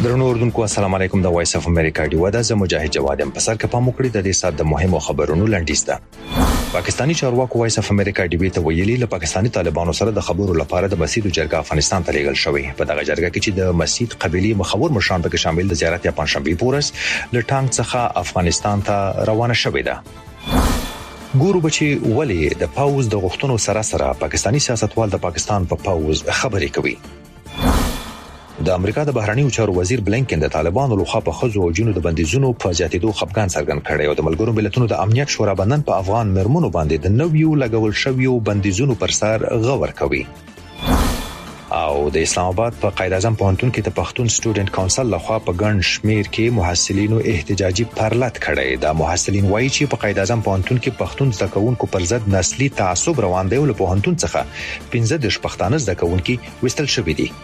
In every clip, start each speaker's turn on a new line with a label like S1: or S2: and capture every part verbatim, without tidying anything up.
S1: درنو اردوونکو السلام علیکم د وایس اف امریکا دی ودا ز مجاهد جواد ام پسر ک په مکړی د دې سات د مهمو خبرونو لنډیز ده. پاکستانی چارواکو وایس اف امریکا دی ته ویلي له پاکستانی طالبانو سره د خبرو لپاره د مسجد جرګه افغانستان ته لیږل شوی. په دغه جرګه کې چې د مسجد قبيلي مخور مشران پکې شامل د زیارت یا پنځشنبه پورس له ټانګ څخه افغانستان ته روانه شوې ده. ګورو بچي ولی د پاوز د غختونو سره سره پاکستانی سیاستوال د پاکستان په پاوز خبرې کوي. د امریکا د بهرنیو چارو وزیر بلینکن د طالبانو لخوا په خزو او جنو د بندیزونو په زیاتېدو خپګان څرګند کړی او د ملګرو ملتونو د امنیت شورا بندن په افغان مرمنو باندې د نویو لګول شویو بندیزونو پر سر غور کوي. او د اسلام آباد په قائد اعظم پوهنتون کې د پښتون سټوډنټ کونسل لخوا په ګڼ شمیر کې محصلینو احتجاجي پرلط کړی. د محصلین وایي چې په قائد اعظم پوهنتون کې پښتون زده کوونکو پر ضد نسلي تعصب روان دی او له پوهنتون څخه پنځه د پښتانه زده کوونکي وستل شوي دي.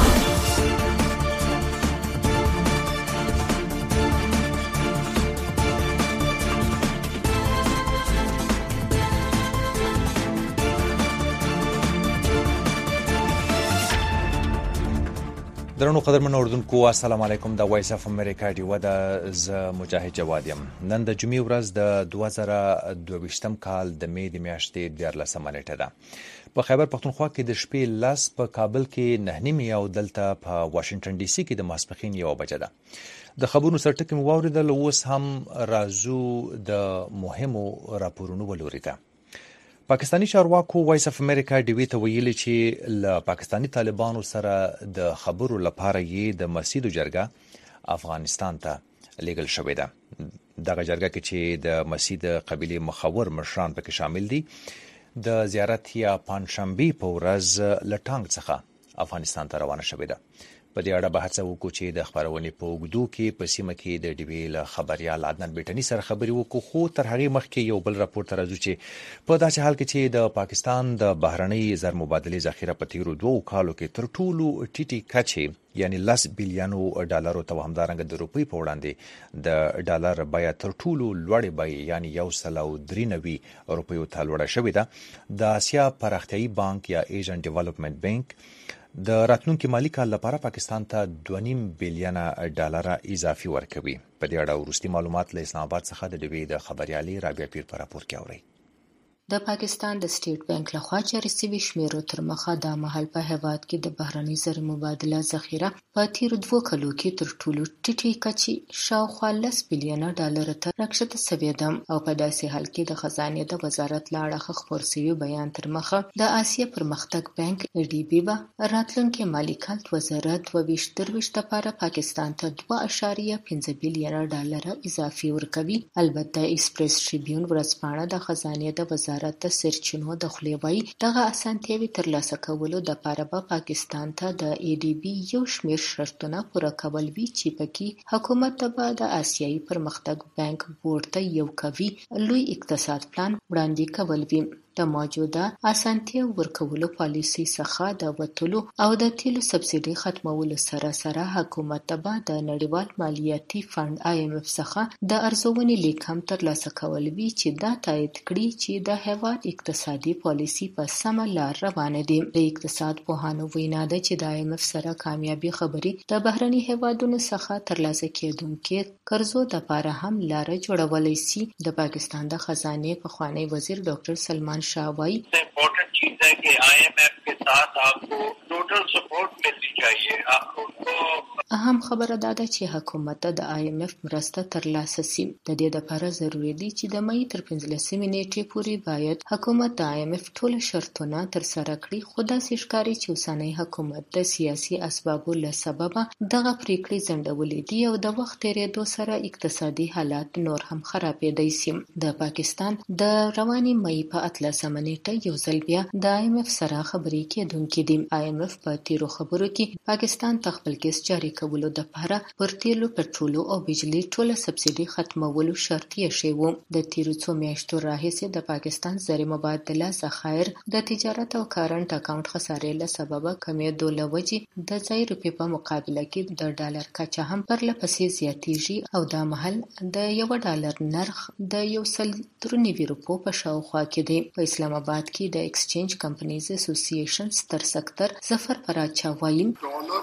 S1: درنو قدرمن اردوونکو السلام علیکم د وایس اف امریکا دی ودا ز مجاهد جواد یم. نن د جمعې ورځ د دوه زره دوه ویشتم کال د مې د میاشتې دیارلسمه نیټه ده. په خیبر پختونخوا کې د شپې لاس په کابل کې نه نیمه او دلته په واشنگټن ډي سي کې د ماسپخین یو بجه ده. د خبرونو سرټکم واوریدل اوس هم رازو د مهمو راپورونو ولوري ده. پاکستانی چارواکو وایس اف امریکا دی ته ویلي چې له پاکستانی طالبانو سره د خبرو لپاره یې د مسجد جرګه افغانستان ته لیږل شوې ده. دغه جرګه کې چې د مسجد قبيلي مخور مشران پکې شامل دي د زیارت یا پنځشنبه په ورځ له ټانګ څخه افغانستان ته روانه شوې ده. په دې اړه بحث وکړو چې د خبرونې په وګدو کې په سیمه کې د ډي وی ل خبريال عدنان بیٹنی سره خبري وکړو. خو تر هغه مخکې یو بل راپور تر راځو چې په داسې حال کې چې د پاکستان د بهرنۍ زر مبادله ذخیره په تیرو دوه کالو کې تر ټولو ټیټي کچې یعنی لس بیلیونو ډالرو ته همدارنګ د روپی په وړاندې د ډالر بیا تر ټولو لوړې بیا یعنی یو سل او درې نوي روپیو ته لوړه شوې ده. د آسیا پراختیایي بانک یا ایشین ډیولپمنٹ بانک د راتلونکي مالی کال لپاره پاکستان ته دوه نیم بیلیونه ډالر اضافي ورکوي. په دې اړه ورستي معلومات له اسلام آباد څخه د ډیوی د خبريالي رابعه پیر په راپور کې اوري.
S2: د پاکستان د سټیټ بانک لخوا جاري شوي شمیرو تر مخه د مهال په هیواد کې د بهرنۍ زر مبادله ذخیره په تیر دوه کلو کې تر ټولو ټیټې کچې شاوخوا لس بیلیونه ډالر ته راکښته شوې ده. او په داسې حال کې د خزانې د وزارت له اړخه خپور شوي بیان تر مخه د آسیا پرمختګ بانک ای ډي بي به راتلونکي مالی کال دوه زره دوه ویشت درویشت لپاره پاکستان ته دوه اعشاریه پنځه بیلیونه ډالر اضافي ورکوي. البته ایکسپریس ټریبیون ورځپاڼه د خزانې د وزارت د سرچینو د خلیوي دغه اسانتیاوي ترلاسه کولو د لپاره به پاکستان ته د ای ډي بي یو شمېر شرطونه پوره کول وی چې پکې حکومت ته به د آسیایي پرمختګ بانک بورډ ته یو کوي لوی اقتصاد پلان وړاندې کول وی. د موجوده اسانتیا ورکولو پالیسي څخه د وټلو او د تیلو سبسیډي ختمولو سره سره حکومت ته به د نړیوال مالیاتي فند آی ایم اف څخه د ارزونې لیک هم ترلاسه کول وی چې دا تایید کړي چې د هیواد اقتصادي پالیسي په سمه لار روانه دي. د اقتصاد پوهانو وینا ده چې د آی ایم اف سره کامیابی خبرې د بهرني هیوادونو څخه ترلاسه کېدونکو قرضو د لپاره هم لار جوړولای شي. د پاکستان د خزانه پخوانی وزیر ډاکټر سلمان شاوی
S3: امپورٹنٹ چیز ہے کہ آئی ایم ایف کے ساتھ آپ کو ٹوٹل سپورٹ ملنی چاہیے. آپ کو
S2: اهم خبره دا ده چې حکومت ته د آی ایم اف مرسته ترلاسه شي. د دې لپاره ضروری دي چې د مې تر پنځلسمې نیټې پورې باید حکومت د آی ایم اف ټول شرطونه تر سره کړي. خو داسې ښکاري چې اوسنی حکومت د سیاسي اسبابو له سببه دغه پریکړې ځنډولې دي او د وخت تېرېدو سره اقتصادي حالات نور هم خرابېدای شي. د پاکستان د رواني مې په اتلسمه نیټه یو ځل بیا د آی ایم اف سره خبرې کېدونکې دي. آی ایم اف په تیرو خبرو کې پاکستان ته خپل کیس جاري کولو د لپاره پر تیلو، پټرولو او بجلی ټوله سبسیډي ختمولو شرط یې شوی و. د تیرو څو میاشتو راهیسې د پاکستان زر مبادله ذخایر د تجارت او کارنټ اکاونټ خسارې له سببه کمېدو له وجې د ځای روپۍ په مقابله کې د ډالر کچه هم پرله پسې زیاتیږي او دا مهال د یو ډالر نرخ د یو سل درې نوي روپو په شاوخوا کې دی. په اسلام آباد کې د ایکسچینج کمپنیز اسوسییشن ستر سکتر ظفر پراچا وایي
S4: ډالر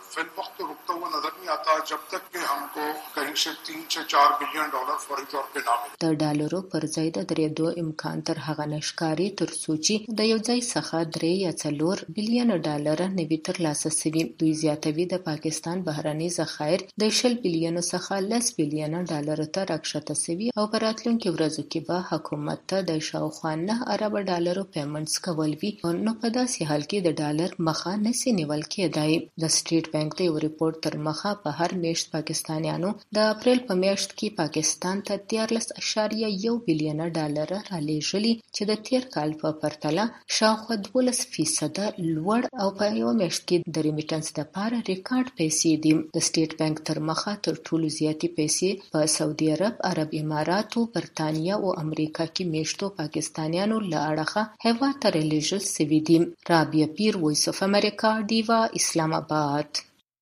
S4: फिल वक्त रुकता हुआ नजर नहीं आता जब तक कि हमको कहीं से तीन से चार बिलियन डॉलर फौरी तौर पे ना मिले.
S2: د ډالرو پر ځای د درېدو امکان تر هغه نشکاري تر څو چې د یو ځای څخه درې یا څلور بلیون ډالر نوي ترلاسه شوي. دوی زیاتوي د پاکستان بهرني ذخایر د شل بلیونو څخه لس بلیون ډالر ته راکښته شوي او په راتلونکو ورځو کې به حکومت ته د شاوخوا نه ارب ډالرو پیمنټس کول وي. نو په داسې حال کې د ډالر مخه نشي نیول کېدای. د سټریټ بانک د یو ریپورت تر مخه په هر میاشت پاکستانیانو د اپریل په میاشت کې پاکستان ته دیارلس اشاریه یو بلیون ډالر را لېږلي چې د تیر کال په پرتله شاوخوا دولس فیصده لوړ او په یو میاشت کې د ریمیټنس لپاره ریکارډ پیسې دي. د سټریټ بانک تر مخه تر ټولو زیاتې پیسې په سعودي عرب، عرب اماراتو، برتانیا او امریکا کې میشتو پاکستانیانو له اړخه هیواد ته رالېږل شوي دي. رابعه پیر، وایس اف امریکا، ډیوا، اسلام آباد.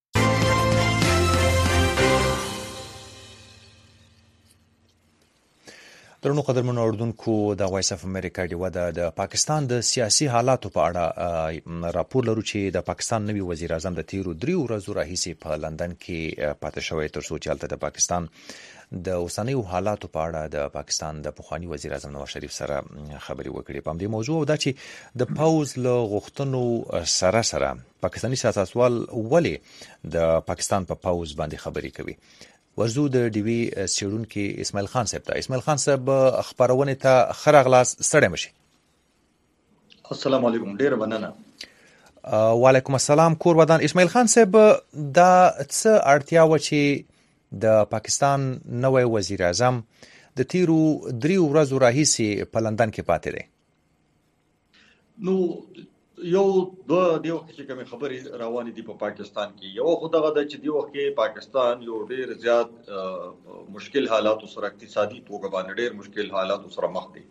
S1: درنو قدرمنو اوردونکو، د وایس اف امریکا ډیوا د پاکستان د سیاسي حالاتو په اړه راپور لرو چې د پاکستان نوي وزیر اعظم د تیرو دریو ورځو راهیسې په لندن کې پاتې شوی تر څو چې هلته د پاکستان د اوسنیو حالاتو په اړه د پاکستان د پخواني وزیر اعظم نواز شریف سره خبرې وکړي. په همدې موضوع دا چې د پوز له غوښتنو سره سره پاکستاني سیاستوال ولې د پاکستان په پوز باندې خبرې کوي. ورزو د ډیوی سیړونکو اسماعیل خان صاحب ته. اسماعیل خان صاحب خبرونه ته خره غلاس ستړی مشي.
S5: السلام علیکم، ډیر مننه.
S1: وعلیکم السلام. کور ودان. اسماعیل خان صاحب، دا څه اړتیا و چې د پاکستان نوی وزیر اعظم د تیرو دریو ورځو راهیسې په لندن کې پاتې دی؟
S5: نو یو دوه دی وخت چې کوم خبرې روانې دي په پاکستان کې. یو خو دغه د چې دی وخت کې پاکستان یو ډیر زیات مشکل حالات سره، اقتصادي توګه باندې ډیر مشکل حالات سره مخ دي.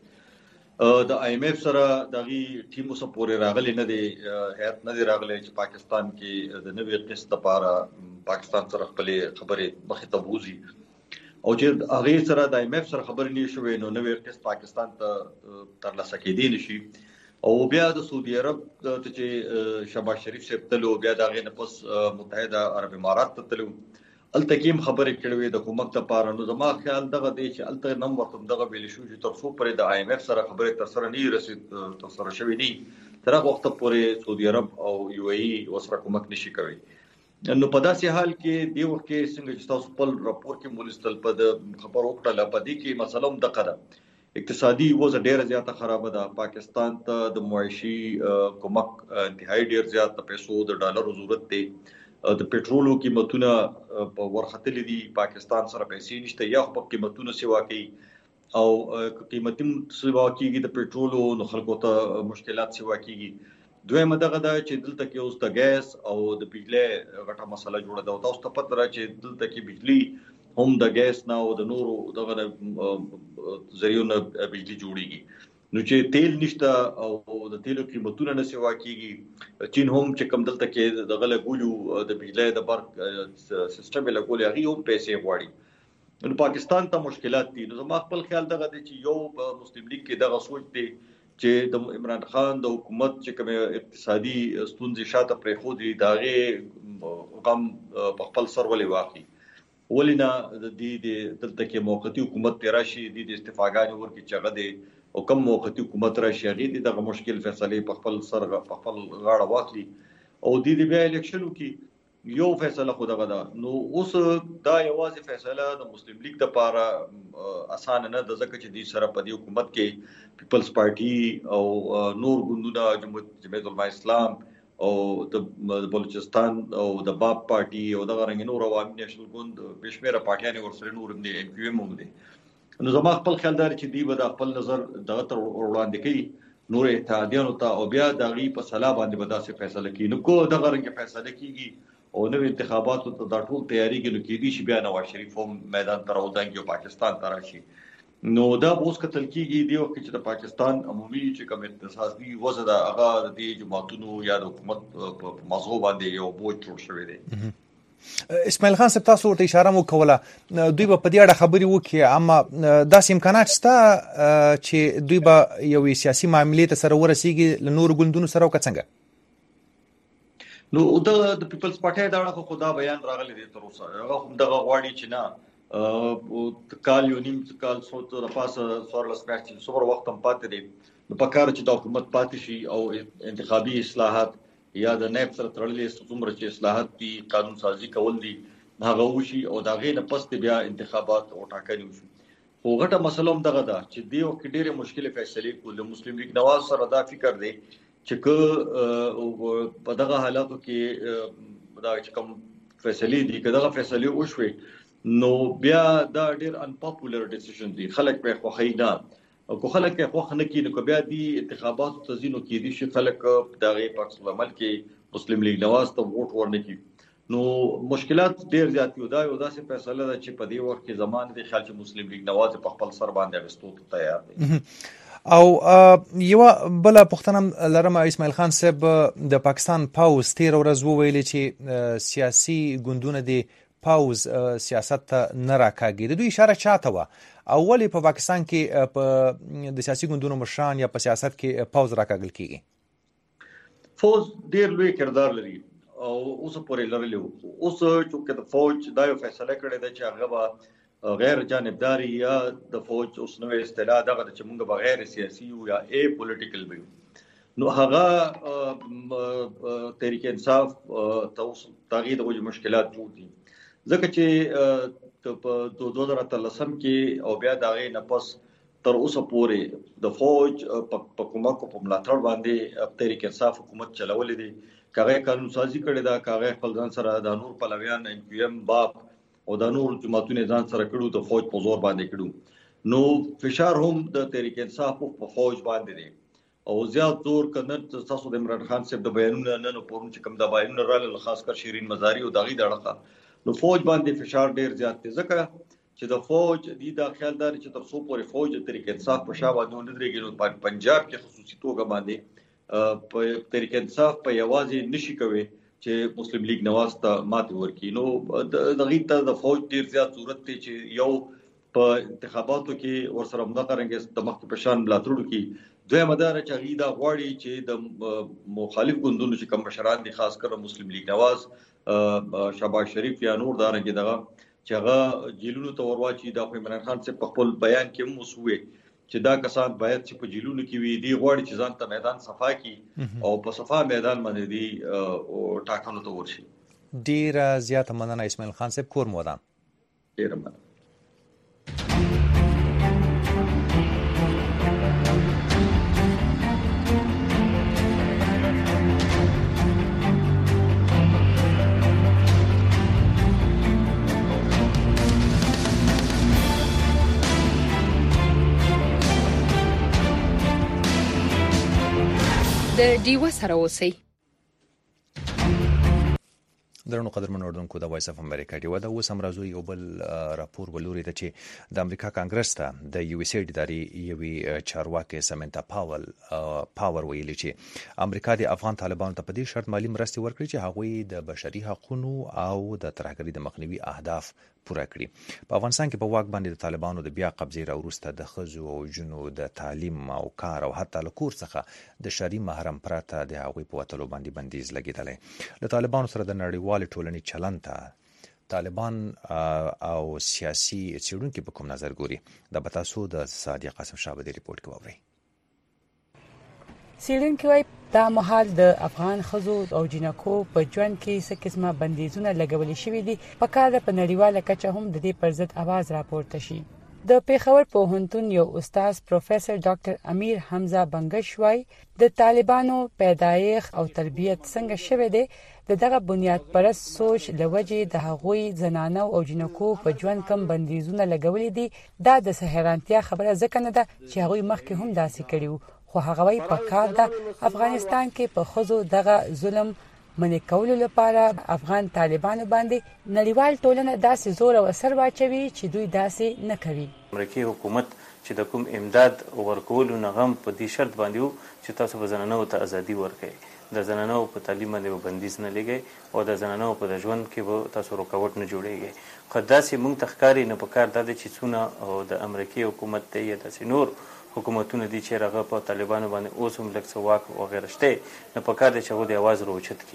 S5: د آی ایم ایف سره دغه ټیمو سره پورې راغلي نه دي، هیات نه دی راغلی چې پاکستان کې د نوې قسط لپاره پاکستان سره خپل خبرې مخې ته بوزي، او چې هغه سره د آی ایم ایف سره خبرې نه شوې نو نوې قسط پاکستان ته ترلاسه کېدی نشي. او بیا د سعودي عرب ته چې شهباز شریف صاحب تلو، بیا د هغې نه پس متحده عرب امارات ته تلو، هلته کې هم خبرې کړې وې د حکومت لپاره. نو زما خیال دغه دی چې هلته نه هم ورته دغه ویلي شو چې تر څو پورې د آی ایم ایف سره خبرې ترسره نه وي رسید ترسره شوې نه وي، تر هغه وخته پورې سعودي عرب او یو ای ای ورسره کومک نشي کوي. نو په داسې حال کې دی وخت کې څنګه چې تاسو خپل راپور کې مولستل په د خبرو وکړله، په دې کې مسله هم دغه ده، اقتصادي وضع ډیره زیاته خرابه ده. پاکستان ته د معاشي کومک انتهایی ډیر زیات د پیسو د ډالرو ضرورت دی. د پټرولو قیمتونه په ورختلي دي، پاکستان سره پیسې نشته، یا په قیمتونو سیوا کوي او قیمتي سیوا کیږي د پټرولو، نو خلکو ته مشکلات سیوا کیږي. دویمه دغه ده چې دلته کې اوس د ګیس او د بجلی غټه مسله جوړه ده، او تاسو ته پته ده چې دلته کې بجلی هم د ګیس نه او د نورو دغه ذریعو نه بجلی جوړیږي. نو چې تیل نشته او د تیلو قیمتونه نه سیوا کیږي. چین هم چې کوم دلته کې دغه لګولو د بجلی د برق سیستم یې لګولي، هغې هم پیسې غواړي. نو پاکستان ته مشکلات دي. نو زما خپل خیال دغه دی چې یو په مسلم لیگ کې دغه سوچ دی چې د عمران خان د حکومت چې کوم اقتصادي ستونزې شاته پرېښودې، د هغې غم په خپل سر ولې واخلي، ولې نه د دې دلته کې موقتي حکومت تېر راشي، د دې استعفاګانې ورکړي چې هغه دی، او کوم موقتي حکومت راشي هغې دې دغه مشکل فیصلې په خپل سر په خپل غاړه واخلي او دې دې بیا الیکشن وکړي. یو فیصله خو دغه ده. نو اوس دا یوازې فیصله د مسلم لیگ دپاره اسانه نه ده، ځکه چې دوی سره په دې حکومت کې پیپلز پارټي او نور ګوندونه، جمعیت علماء اسلام او د بلوچستان او د باب پارټي او دغه رنګ نور عوامي نیشنل ګوند بې شمېره پارټیانې ورسره نور هم دي، ایم کیو ایم هم دي. نو زما خپل خیال دا چې دوی به د خپل نظر دغه تر وړاندې کوي نور اتحادیانو ته، او بیا د هغې په سلا باندې به داسې فیصله کوي. نو کو دغه رنګ فیصله کېږي او نوې انتخاباتو ته دا ټول تیاریږي، نو کېدای شي بیا نواز شریف هم میدان ته راودانګي او پاکستان ته راشي. نو دا به اوس کتل کېږي دی وخت چې د پاکستان عمومي چې کوم اقتصادي وضع ده هغه د دې جماعتونو یا د حکومت په مغزو باندې یو بوج جوړ شوی دی.
S1: اسماعیل خان صاحب، تاسو ورته اشاره مو کوله دوی به په دې اړه خبرې وکړي، اما داسې امکانات شته چې دوی به یوې سیاسي معاملې ته سره ورسېږي له نورو ګوندونو سره، او که څنګه؟
S5: نو د د پیپلز پارټي دا خو دا بیان راغلی دی تر اوسه هغه هم دغه غواړي چې نه کال یو نیم کال څو تر پاسه څوارلس میاشتې څومره وخت هم پاتې دی نو پکار چې د حکومت پاتې شي او انتخابي اصلاحات یا د نائب سره تړلې څومره چې اصلاحات دي قانون سازي کول دي هغه وشي او دا غي نه پس بیا انتخابات او ټاکنې وشي خو غټه مسله هم دغه ده چې دی او کې ډېرې مشکله فیصله کول مسلم لیگ نواز سره دا فکر دی چې که په دغه حالاتو کې دا چې کوم فیصله دي که دغه فیصله وشوي نو بیا دا ډېر انپاپولر ډیسیژن دي خلک په خوخی نه او کو خلک په خوخ نه کې نو بیا دي انتخابات تزینو کې دي چې خلک دغه پاکس عمل کې مسلم لیگ نواز ته ووټ ورنکي نو مشکلات ډېر زیات یو دا یو داسې فیصله ده چې په دې وخت کې زمانه د خیال چې مسلم لیگ نواز په خپل سر باندې غستو تیار دي
S1: او یو بل پښتنه لرم اسماعیل خان صاحب د پاکستان پاوز تیر ورځ وویل چې سیاسي ګوندونه د پاوز سیاست ته نه راکاږي د دوی اشاره چاته و اولی په پاکستان کې په د سیاسي ګوندونو مشران یا په سیاست کې پاوز راکاږل کیږي
S5: فوز ډیر لوی کردار لري او اوس پورې لرلو اوس چې د فوج دا یو فیصله کړې ده چې هغه غیر جانبداري یا د فوج اوس نو اصطلاح دغه چې موږ بغیر سیاسي یا ای پولیټیکل وي نو هغه تحریک انصاف توس تغییر د مشکلات جوړ دي ځکه چې په دوه هزار اتلسم کې او بیا دغه نه پس تر اوسه پورې د فوج په کومک په ملاتړ باندې تحریک انصاف حکومت چلولې دي کاغه قانون سازي کړي دا کاغه خپل ځان سره د نور پلویان ام پی ام باپ او د نور جماعتونو ځان سره کړو د فوج په زور باندې کړو نو فشار هم د تحریک انصاف په فوج باندې دی او زیات زور کنه تاسو د عمران خان صاحب د بیانونو نه نو پورم چې کوم د بیانونو رااله خاص کر شیرین مزاری او داغي دړه نو فوج باندې فشار ډیر زیات دی ځکه چې د فوج دی د خیالدار چې تر څو پورې فوج د تحریک انصاف په شاوه نه درېږي نو په پنجاب کې خصوصي توګه باندې په تحریک انصاف په یوازې نشي کوي چې مسلم لیگ نواز ته ماتې ورکړي نو د غیته د فوج ډیر زیات ضرورت دی چې یو په انتخاباتو کې ورسره مداخله د مخ په شان ملاتړ کې دوی مدار چې غیدا غواړي چې د مخالف ګوندونو چې کوم مشران دي خاص کر مسلم لیگ نواز شهباز شریف یا نور دارنګ دغه چې هغه جیلونو ته ورواچي د عمران خان څخه په خپل بیان کې موسوي چې دا کسان باید چې په جیلونو کې وي دی غواړي چې ځان ته میدان صفا کړي او په صفا میدان باندې دی او ټاکنو ته ورشي
S1: ډیر زیات مننه اسماعیل خان صاحب کور مودان
S5: ډیر مننه
S6: د ډیوه سره اوسئ.
S1: درنو قدرمنو اردوونکو د وایس اف امریکا ډیوه د اوس هم راځو یو بل راپور ولوري ته چې د امریکا کانګرس ته د یو اس ایډ ادارې یوې چارواکي سمنتا پاول پاور ویلي چې امریکا د افغان طالبانو ته په دې شرط مالی مرستې ورکړي چې هغوی د بشري حقوقو او د ترهګرۍ د مخنیوي اهداف پوره کړي. په افغانستان کې په واک باندې د طالبانو د بیا قبضې راوروسته د ښځو او جنو د تعلیم او کار او حتی له کور څخه د شرعي محرم پرته د هغوی په وتلو باندې بندیز لګېدلی. له طالبانو سره د نړیوالې ټولنې چلند ته طالبان او سیاسي څېړونکي په کوم نظر ګوري؟ دا به تاسو د سعدیه قاسم شاه په دې ریپورټ کې واورئ.
S7: څېړونکي وايي دا مهال د افغان ښځو او جنکو په ژوند کې څه قسمه بندیزونه لګولې شوي دي. په کار ده په نړیواله کچه هم د دې پر ضد اواز راپورته شي. د پیښور پوهنتون یو استاد پروفیسور ډاکټر امیر حمزه بنگش وايي د طالبانو پیدایښت او تربیت څنګه شوی دی د دغه بنیاد پرست سوچ لوجې د هغوی زنانو او جنکو په ژوند کم بندیزونه لګولې دي. دا د سهرانتیا خبره ځکه نه ده چې هغوی مخکې هم داسې کړي خو هغه وایي په کار ده افغانستان کې په ښځو دغه ظلم منې کولو لپاره افغان طالبانو باندې نړیوال ټولنه داسې زور او اثر واچوي چې دوی داسې نه کوي.
S8: امریکایي حکومت چې د کوم امداد ورکولو نه غم په دې شرط باندې وو چې تاسو به زنانو ته ازادي ورکړئ، د زنانو په تعلیم باندې به بندیز نه لګئ او د زنانو په ژوند کې به تاسو رکاوټ نه جوړیږي. خو داسې موږ ته ښکاري نه په کار دا دی چې څونه د امریکایي حکومت دی یا داسې نور حکومتونه دي چې هغه په طالبانو باندې اوس هم لږ څه واک وغیره شته، نه په کار دی چې هغوی د اواز راوچت کړي.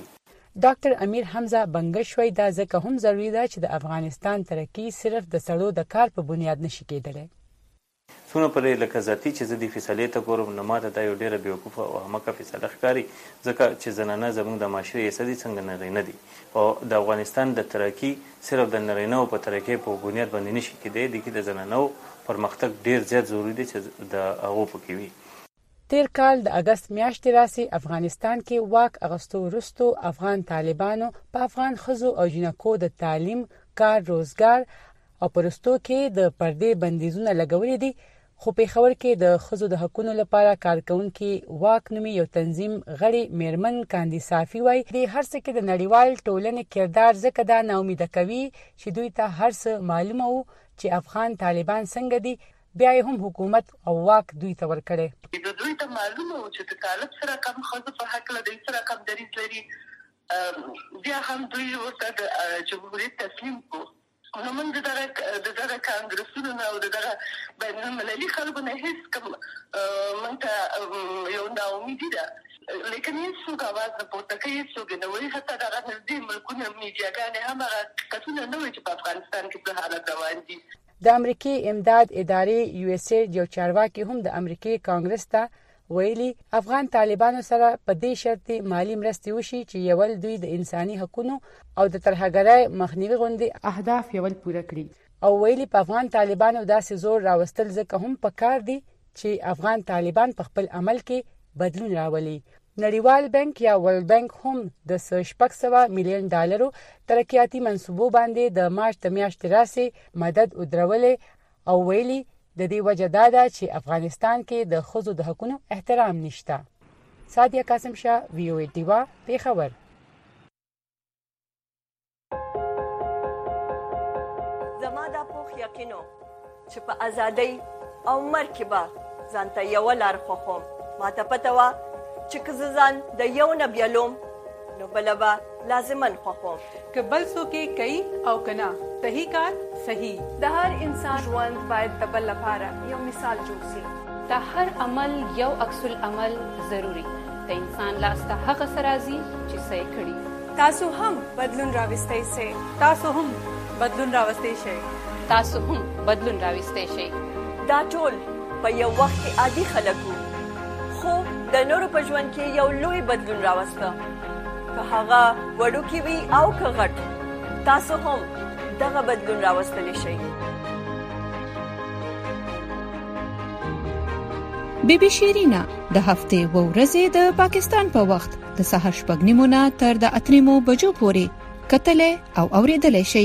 S7: ډاکټر امیر حمزه بنگش وایي دا ځکه هم ضروری ده چې د افغانستان ترقی صرف د سړو د کار په بنیاد نشي کېدلی.
S8: څونه پرې لکه ذاتي چې زه دې فیصلې ته ګورم نو ماته دا یو ډېره بېوقوفه او احمقه فیصله ښکاري، ځکه چې زنانه زموږ د معاشرې حصه دي څنګه نارینه دي او د افغانستان د ترقي صرف د نارینهو په ترقۍ په بنیاد باندې نشي کېدی. دې کې د زنانو پرمختګ ډېر زیات ضروري دی چې د هغو پکې وي.
S7: تیر کال د اگست میاشتې راسي افغانستان کې واک اغستو وروسته افغان طالبانو په افغان ښځو او جنکو د تعلیم، کار، روزګار او پرستو کې د پردې بندیزونه لګولي دي. خو پېښور کې د ښځو د حقونو لپاره کارکونکي واک نومي یو تنظیم غړي میرمن کاندي صافي وایي د هر څه کې د نړیوال ټولنې کردار ځکه دا ناامیده کوي چې دوی ته هر څه معلومه وو چې افغان طالبان څنګه دي، بیا هم حکومت او واک دوی ته ورکړي.
S6: د دوی ته معلومه وو چې د طالب سره کم ښځو په حق له دوی سره کم دریځ لري، بیا هم دوی ورته د جمهوریت تسلیم کو. نو موږ دغه د دغه کانګرسونو نه او دغه بین المللي خلکو نه هیڅ کوم موږ ته یو ناامیدي ده، لیکن هیڅوک اواز نه پورته کوي، هیڅوک نه وایي. حتی دغه نږدې ملکونه میډیاګانې هم هغه کسونه نه وایي چې په افغانستان کې څه حالت روان دي.
S7: د امریکې امداد ادارې یو اس اید یو چارواکي هم د امریکې کانګرس ته ویلي افغان طالبانو سره په دې شرط مالی مرستې وشي چې یول دوی د انساني حقوقو او د ترهګرۍ مخنیوي غوندې اهداف یول پوره کړي. او ویلي په افغان طالبانو داسې زور راوستل ځکه هم پکار دي چې افغان طالبان په خپل عمل کې بدلون راولي. نړیوال بانک یا ورلد بانک هم د شپږ سوه میلیون ډالرو ترقیاتي منصوبو باندې د مارچ د میاشتې راسي مدد ودرولې او ویلي د دې وجه دا ده چې افغانستان کې د ښځو د حقونو احترام نشته. سادیه قاسم شاه، وی او ای ډیوا، پېښور.
S9: زما دا پوخ یقینو چې په ازادۍ او مرګ کې به ځان ته یوه لار خوښوم. ماته پته وه چې که زه ځان د یو نه بیلوم نو بله به لازماً خوښوم.
S10: که بل څوک یې کوي او که نه، صحیح کار صحیح. د هر انسان ژوند باید د بل لپاره یو مثال جوړ شي. د هر عمل یو عکس العمل ضروري. د انسان لاس ته هغه څه راځي چې څه یې کړي.
S11: تاسو هم بدلون راوستی شئ.
S10: تاسو هم بدلون راوستی شئ.
S11: تاسو هم بدلون راوستی شئ.
S9: دا ټول په یو وخت کې عادي خلک وو، خو د نورو په ژوند کې یو لوی بدلون راوسته. که هغه وړوکی وي او که غټ، تاسو هم دغه بدلون راوستلی شئ.
S12: بی بی شیرینا د هفتې و ورځې د پاکستان په وخت د سهار شپږ نیمو نه تر د اته نیمو بجو پورې کتلې او اوریدلې شئ.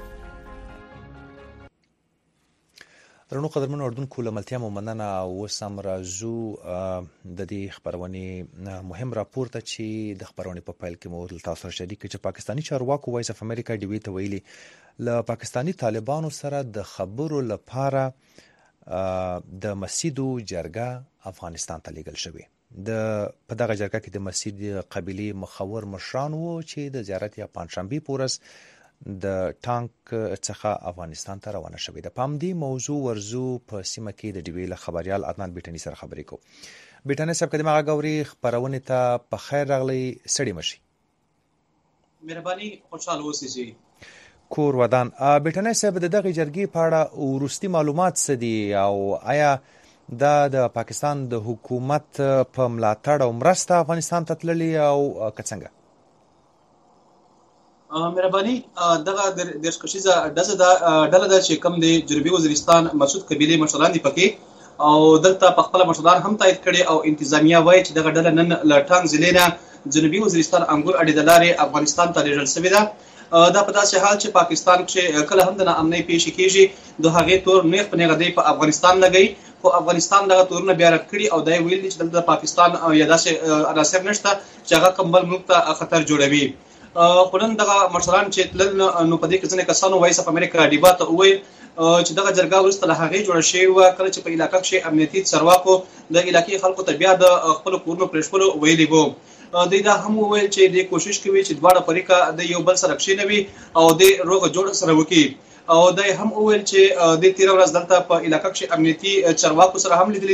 S1: درنو قدرمنو اردوونکو له ملتیا مو مننه. اوس هم راځو د دې خپرونې مهم راپور ته چې د خپرونې په پیل کې مو تاسو سره شریک چې پاکستاني چارواکو وایس اف امریکا ډي وی ته ویلي له پاکستاني طالبانو سره د خبرو لپاره د مسجدو جرګه افغانستان ته لیږل شوې. د په دغه جرګه کې د مسجد قبيلې مخور مشران وو چې د زیارت یا پنځشنبه پورس د ټانک څخه افغانستان ته روانه شوې. د پام دی موضوع ورزو په سیمه کې د ډیویل خبريال عدنان بیٹنی سره خبرې کو. بیٹنی صاحب کدی ماغه غوري خبرونه ته په خیر راغلی سړی مشي.
S13: مهرباني خوشاله اوسئ جی.
S1: کور ودان بیٹنی صاحب د دغه جرګې په اړه ورستي معلومات څه دي او آیا دا د پاکستان د حکومت په ملاتړ او مرسته افغانستان ته تللی او کڅنګه؟
S13: مهرباني دغه د شکشیزه دغه ډله د چې کم دی جنوبي وزیرستان مسعود قبيله مشران دي پکې او دلته په خپل مشران هم تایید کړي او انتظامیه وایي چې دغه ډله نن لټانګ ضلع نه جنوبي وزیرستان انګور اډې د لارې افغانستان ته لیږل شوې ده. دا په داسې حال چې پاکستان کې کله هم د ناامنۍ پیښې کېږي د هغې تور نیغ په نیغه دی په افغانستان لګي، خو افغانستان دغه تورونه بیا رد کړي او دا یې ویلي چې دلته پاکستان یا داسې عناصر نشته چې هغه کوم بل ملک ته خطر جوړوي. خو نن دغه مشران چې تلل نو په دې کې ځینې کسانو وایس اف امریکا ډیبا ته وویل چې دغه جرګه وروسته له هغې جوړه شوې وه کله چې په علاقه کې امنیتي چارواکو د علاقې خلکو ته بیا د خپلو کورونو پرېښولو ویلي وو. دوی دا هم وویل چې دوی کوشش کوي چې دواړه فریقه د یو بل سره کښېنوي او د روغه جوړه سره وکړي او دوی هم وویل چې د تېره ورځ دلته په علاقه کې امنیتي چارواکو سره هم لیدلي دي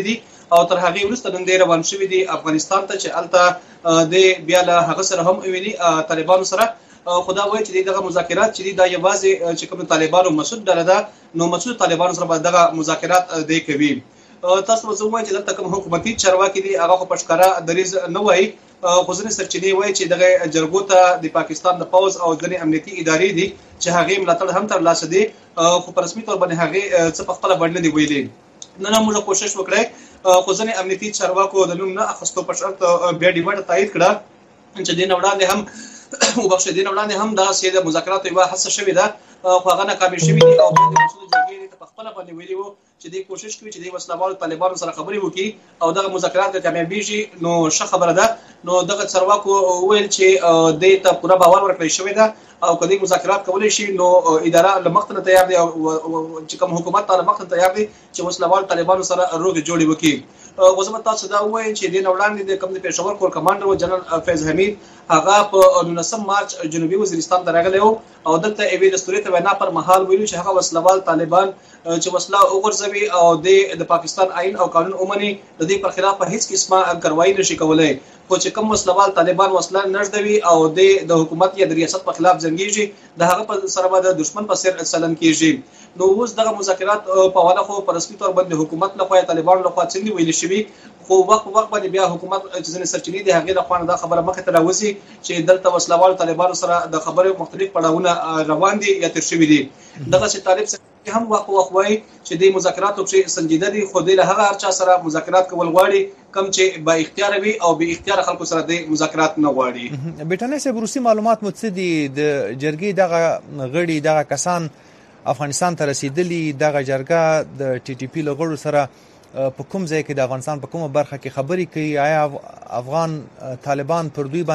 S13: او تر هغه وروسته نن ډیر روان شوی دی افغانستان ته چې الته د بیا له هغه سره هم ویلي طالبانو سره خدا وایي چې دغه مذاکرات چې دا یوازې چې کوم طالبانو مسعود ډله ده نو مسعود طالبانو سره دغه مذاکرات دی کوي. تاسو زه وایم چې دلته کوم حکومتي چارواکي دي هغه په ښکارا دریز نه وایي خو ځینې سرچینې وایي چې دغه جرګو ته د پاکستان د پوز او ځینې امنیتي ادارې دي چې هغه ملاتړ هم ترلاسه دي خو په رسمي تور باندې هغه څه په خپل باندې دی ویلي. نن موږ کوشش وکړای خو ځینې امنیتي چارواکو د نوم نه اخستو په شرط بیا ډیمانډ تایید کړه چې دین وړاندې هم وبخښه دین وړاندې هم دا سیده مذاکرات یو حساسه شوې ده خو هغه ناکامه شوې دي او د مسعود جرګې ته په خپل باندې ویلي وو چې دوی کوشش کوي چې د وسلوالو طالبانو سره خبرې وکړي او دغه مذاکرات کامیابی شي نو ښه خبره ده نو دغه چارواکو ویل چې دوی ته پوره باور ورکړی شوی ده او کله مذاکرات کولای شي نو اداره لمختنه تیار دي او چې کوم حکومت ته لمختنه تیار دي چې وسلوال طالبانو سره روغ جوړي وکړي. غوښمه تاسو دا وایي چې د نوړاندې د کوم د پېښور کور کمانډر جنرال فیض حمید هغه په نولسم مارچ جنوبي وزیرستان ته راغلی او دلته ایوي د ستوري ته وینا پر مهال ویلو چې هغه وسلوال طالبان چې وسله وګرځوي او د پاکستان آئین او قانون اومني د دې پر خلاف هیڅ قسمه کاروایی نشي کولای خو چې کوم وسلوال طالبان وسله نشدوي او د حکومت یا د ریاست په خلاف جنگيږي د هغه په سره د دشمن په سر چلن کیږي. نو اوس دغه مذاکرات په والا خو په رسمي تور باندې حکومت لخوا طالبان لخوا څنګه ویل شوی خو وخت وخت باندې بیا حکومت چې ځنې سرچینې دي هغه لخوا دا خبره مخه ته راوځي چې دلته وسلوال طالبانو سره د خبرو مختلف پړاوونه روان دي یا تر شوی دي. دغه چې طالب سره هم وخت وخت وایي چې د مذاکراتو چې سنجیده دي خو د هغه هر چا سره مذاکرات کول غواړي کم چې با اختیار وي او به اختیار خلکو سره د مذاکرات نه غواړي.
S1: بیٹانه سه روسي معلومات متصدي د جرګې دغه غړي دغه کسان افغانستان ته رسیدلی دغه جرګه د ټي ټي پی لغړو سره په کوم ځای کې د افغانستان په کومه برخه کې خبري کوي آیا افغان طالبان پر دوی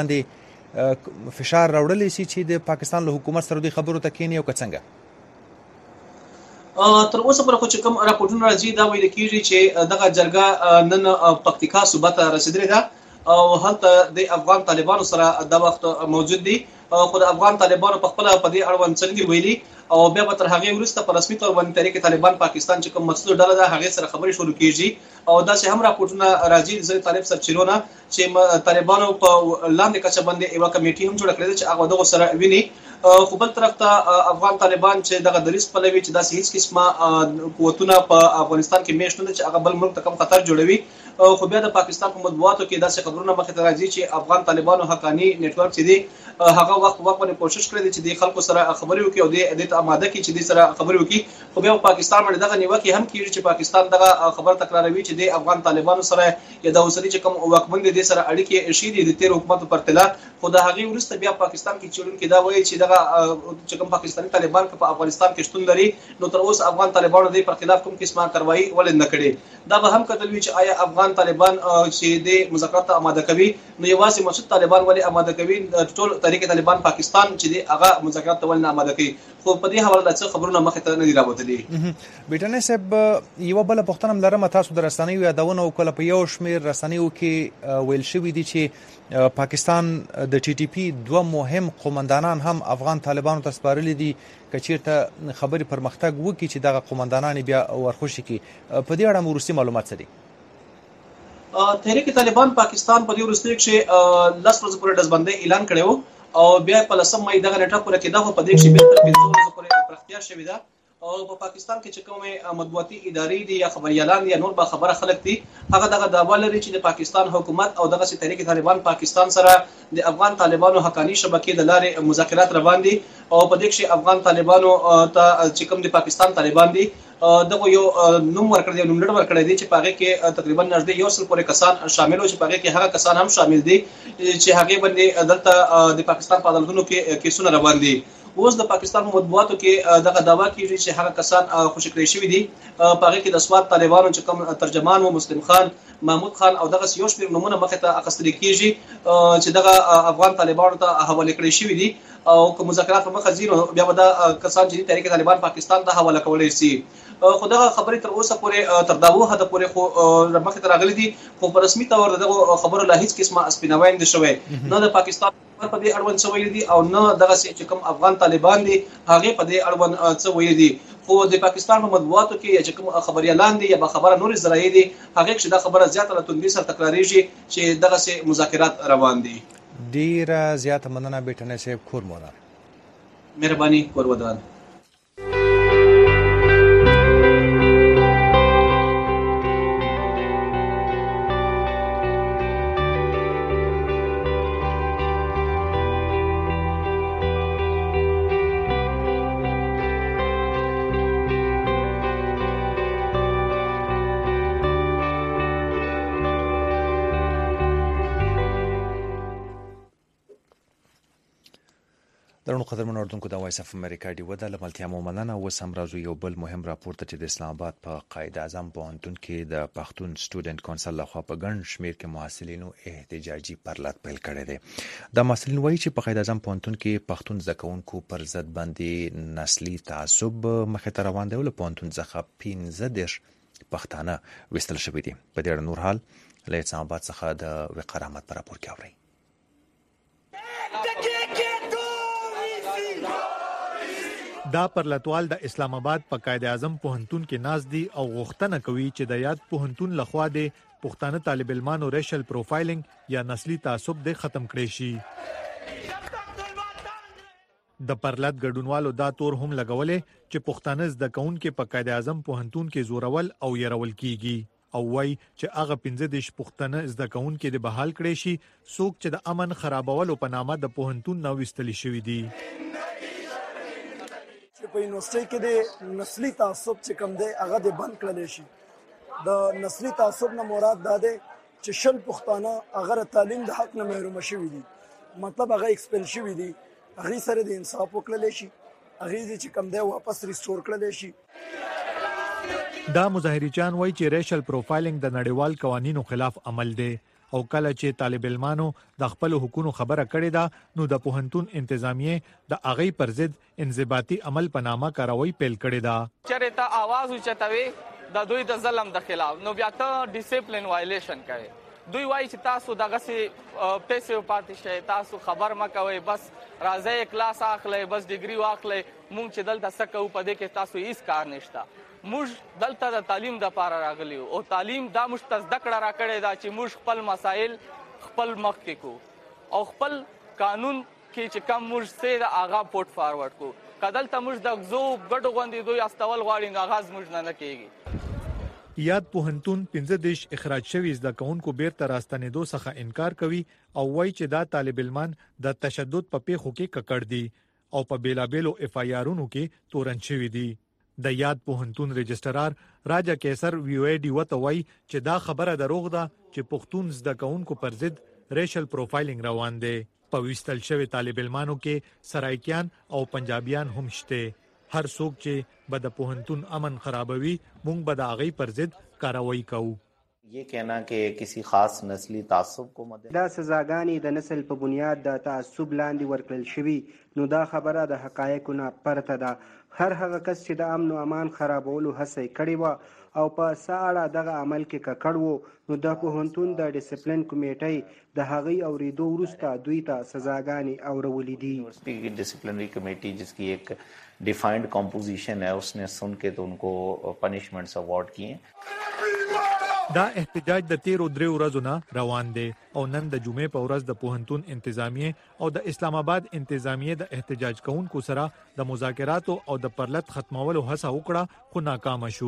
S1: باندې فشار راوړلی شي چې د پاکستان له حکومت سره دوی خبرو ته کینی او څنګه
S13: تر اوسه پر خو چې کوم راپورټونه راځي دا ویل کیږي چې دغه جرګه نن پکتیکا صوبه ته رسیدلې ده او هلته د افغان طالبانو سره د وخت موجود دي خو د افغان طالبانو په خپل په دې اړوند څنګه ویلي او بیا به تر هغه وروسته په رسمي تور باندې طریق طالبان پاکستان چې کوم مسعود ډله ده هغه سره خبرې شروع کیږي او دا چې هم راپورټونه راځي د طالب سرچینونه چې طالبانو په لاندې کچه باندې یو کمیټي هم جوړ کړی چې هغه دغه سره ویني خو بل طرف ته افغان طالبان چې دغه دریس په لوي چې داسې هیڅ قسمه قوتونه په افغانستان کې میشته چې هغه بل ملک ته کم خطر جوړوي خو بیا د پاکستان په مطبوعاتو کې داسې خبرونه مخې ته راځي چې افغان طالبانو حقانی نت ورک چې دی هغه وخت وخت باندې کوشش کړی چې د خلکو سره خبرې وکړي او د دې آماده کړي چې د سره خبرې وکړي خو بیا پاکستان باندې دغه نیوکه هم کیږي چې پاکستان دغه خبر تکراروي چې د افغان طالبانو سره یا د اوسنی چې کوم واکمن دي د سره اړیکې شي د تیر حکومت پر تلا خو د هغه ورسته بیا پاکستان کې چورن کې دا وایي چې دغه چې کوم پاکستاني طالبان په افغانستان کې شتون لري نو تر اوسه افغان طالبانو د پر خلاف کوم قسمه کاروایی ولې نه کړي. دا به هم کتل وی چې آیا افغان طالبان چې د مذاکرات آماده کوي نو یوازې مسعود طالبان ولې آماده کوي ټول طریق طالبان پاکستان چې د هغه مذاکرات ولې نه آماده کوي خو په دې حواله د خبرونو مخه ته نه دی راوتلي.
S1: بیٹانه صاحب یو بل پښتنه لرم تاسو د رسنیو یادونه وکړه په یو شمیر رسنیو کې ویل شوی دي چې پاکستان د ټي ټي پی دوه مهم قومندانان هم افغان طالبانو ته سپارلي دي کچیرته خبري پرمختګ وکړي چې دغه قومندانان بیا ورخوشي کی په دې اړه روسي معلومات څه دي؟
S13: تحریک طالبان پاکستان په دې ورسته کې لاس ورځې پورې دزبندۍ اعلان کړو او بیا په لسم مې دغه نټه پوره کېده په دې کې به تر پنځه ورځې پورې پرختیا شوې ده او په پاکستان کې چې کومه مطبوعاتي ادارې دي یا خبريالان یا نور به خبره خلک دي هغه دغه دعوا لري چې د پاکستان حکومت او دغه تحریک طالبان پاکستان سره د افغان طالبانو حقانی شبکې د لارې مذاکرات روان دي او په دې کې افغان طالبانو ته چې کوم د پاکستان طالبان دي دغه یو نوم ورکړی نوم لړ ورکړی دي چې پاره کې تقریبا نږدې یو سل پورې کسان شامل او چې پاره کې هغه کسان هم شامل دي چې هغه باندې دلته د پاکستان په عدالتونو کې کیسونه روان دي. اوس د پاکستان مطبوعاتو کې دغه داوا کیږي چې هغه کسان خوشی کړی شوی دي پاره کې د سواد طالبانو چې کوم ترجمان او مسلم خان محمود خان او دغه یو شمېر نمونه مخه ته اخیستل کیږي چې دغه افغان طالبانو ته حواله کړی شوی دي او کوم مذاکرات په مخه زیرو بیا به دا کسان چې تحریک طالبان پاکستان ته حواله کولای شي. خو دغه خبرې تر اوسه پورې تر داوه هدا پورې خو مخه ته راغلي دي خو په رسمي تور دغه خبرو لا هیڅ قسمه اسپیناوین دي شوی نه د پاکستان په دې اړوند څه ویلي دي او نه دغه چې کوم افغان طالبان دي هغه په دې اړوند څه ویلي دي. خو د پاکستان په مطبوعاتو کې چې کوم خبريالان دي یا به خبره نور ذرایع دي هغه چې دا خبره زیاته له توندۍ سره تکراریږي چې دغه سه مذاکرات روان دي.
S1: ډیره زیاته مننه بیٹنه صاحب کور مونږ.
S13: مهرباني کور ودان.
S1: درنو قدرمن اردوونکو د وایس اف امریکا دی ودا لملتیا مومنانه و سم راځو یو بل مهم راپور ته چې د اسلام آباد په قائد اعظم پوهنتون کې د پښتون سټوډنټ کونسل لخوا په ګڼ شمیر کې محصلینو احتجاجي پرلط پیل کړی دی. د محصلین وایي چې په قائد اعظم پوهنتون کې پښتون زده کوونکو پر ضد باندې نسلي تعصب مخې ته روان دی او له پوهنتون څخه پنځه دېرش پښتانه وستل شوي دي. په دې اړه نور حال له اسلام آباد څخه د وقار احمد پر راپور کې اورئ.
S14: دا پرلطوال د اسلام آباد په قائد اعظم پوهنتون کې ناز دي او غوښتنه کوي چې د یاد پوهنتون لخوا د پښتانه طالب علمانو ریشل پروفایلینګ یا نسلی تعصب د ختم کړي شي. د پرلط ګډونوالو دا تور هم لګولې چې پښتانه زده کوونکو په قائد اعظم پوهنتون کې زورول او يرول کیږي او وای چې هغه پنځه دیش پښتانه زده کوونکو د بحال کړي شي څوک چې د امن خرابولو په نامه د پوهنتون نو وستل شوی دي.
S15: په یونیورسيټي کې د نسلي تعصب چې کوم دی هغه د بند کړل شي. د نسلي تعصب نه مراد دا دی چې شل پښتانه هغه تعلیم د حق نه محروم شوي دي، مطلب هغه ایکسپل شوي دي، هغه سره د انصاف وکړل شي، هغه چې کوم دی واپس ریسټور کړل شي.
S14: دا مظاهریچان وایي چې ریشل پروفایلینګ د نړیوال قوانینو خلاف عمل دی او کله چې طالب علمانو د خپل حقوقو خبره کړې ده نو د پوهنتون انتظامیه د اغي پر ضد انضباطي عمل په نامه کاروي پیل کړې ده.
S16: چرته आवाज اوچتوي د دوی د ظلم د خلاف نو بیا ته ډیسپلین وایلیشن کوي. دوی وایي چې تاسو دغه سي پیسې پاتې شئ، تاسو خبر مکوئ، بس راځي کلاس اخلي، بس ډیګري واخلي، مونږ چې دلته سکه په دې کې تاسو هیڅ کار نشته. موږ دلته د تعلیم د پاره راغلی او تعلیم دا موږ ته زده کړه راکړې دا چې موږ خپل مسائل خپل مخ کې کو او خپل قانون کې چې کم موږ سه د اغا پورټ فارورډ کو. کدلته موږ د غزو ګډو غوندې دوی استول غواړي غاز موږ نه کېږي.
S14: یاد پوهنتون پنځه دیش اخراج شوی زده کوونکو بیرته راستنېدو څخه انکار کوي او وایي چې دا طالب علمان د تشدد په پیښو کې ککړ دي او په بیلابېلو اف آی آرونو کې تورن شوی دي. د یاد پوهنتون رجسترار راجا کیسر ویو ای ډی وته وای چې دا خبره دروغ ده چې پښتون زده کوونکو پر ضد ریشل پروفایلینګ روان دی. په وستل شوی طالب علمانو کې سرایکیان او پنجابیان هم شته. هر څوک چې به د پوهنتون امن خرابوي مونږ به د هغې پر ضد کاروایی کوو.
S17: یہ کہنا کہ کسی خاص نسلی تعصب کو مدد
S18: دا سزاګانې د نسل په بنیاد د تعصب لاندې ورکړل شوی نو دا خبره د حقایقو نه پرته ده. هر هغه کس چې د امن او امان خرابولو هڅه کړې و او په ساړه دغه عمل کې ککړ وو نو د پوهنتون د ډیسپلین کمیټې د هغې اوریدو وروسته دوی ته سزاګانې اورولې دي.
S17: ډیسپلینری کمیټې جس کی ایک ڈیفائنڈ کمپوزیشن ہے اس نے سن کے تو ان کو پنشمنٹس اوارڈ کیے.
S14: دا احتجاج د تیرو درې ورځو نه روان دی او نن د جمعې په ورځ د پوهنتون انتظامیه او د اسلام آباد انتظامیه د احتجاج کوونکو سره د مذاکراتو او د پرلط ختمولو هڅه وکړه خو ناکام شو.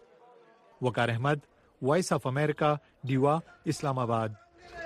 S14: وقار احمد، وایس اف امریکا، دیوا، اسلام آباد.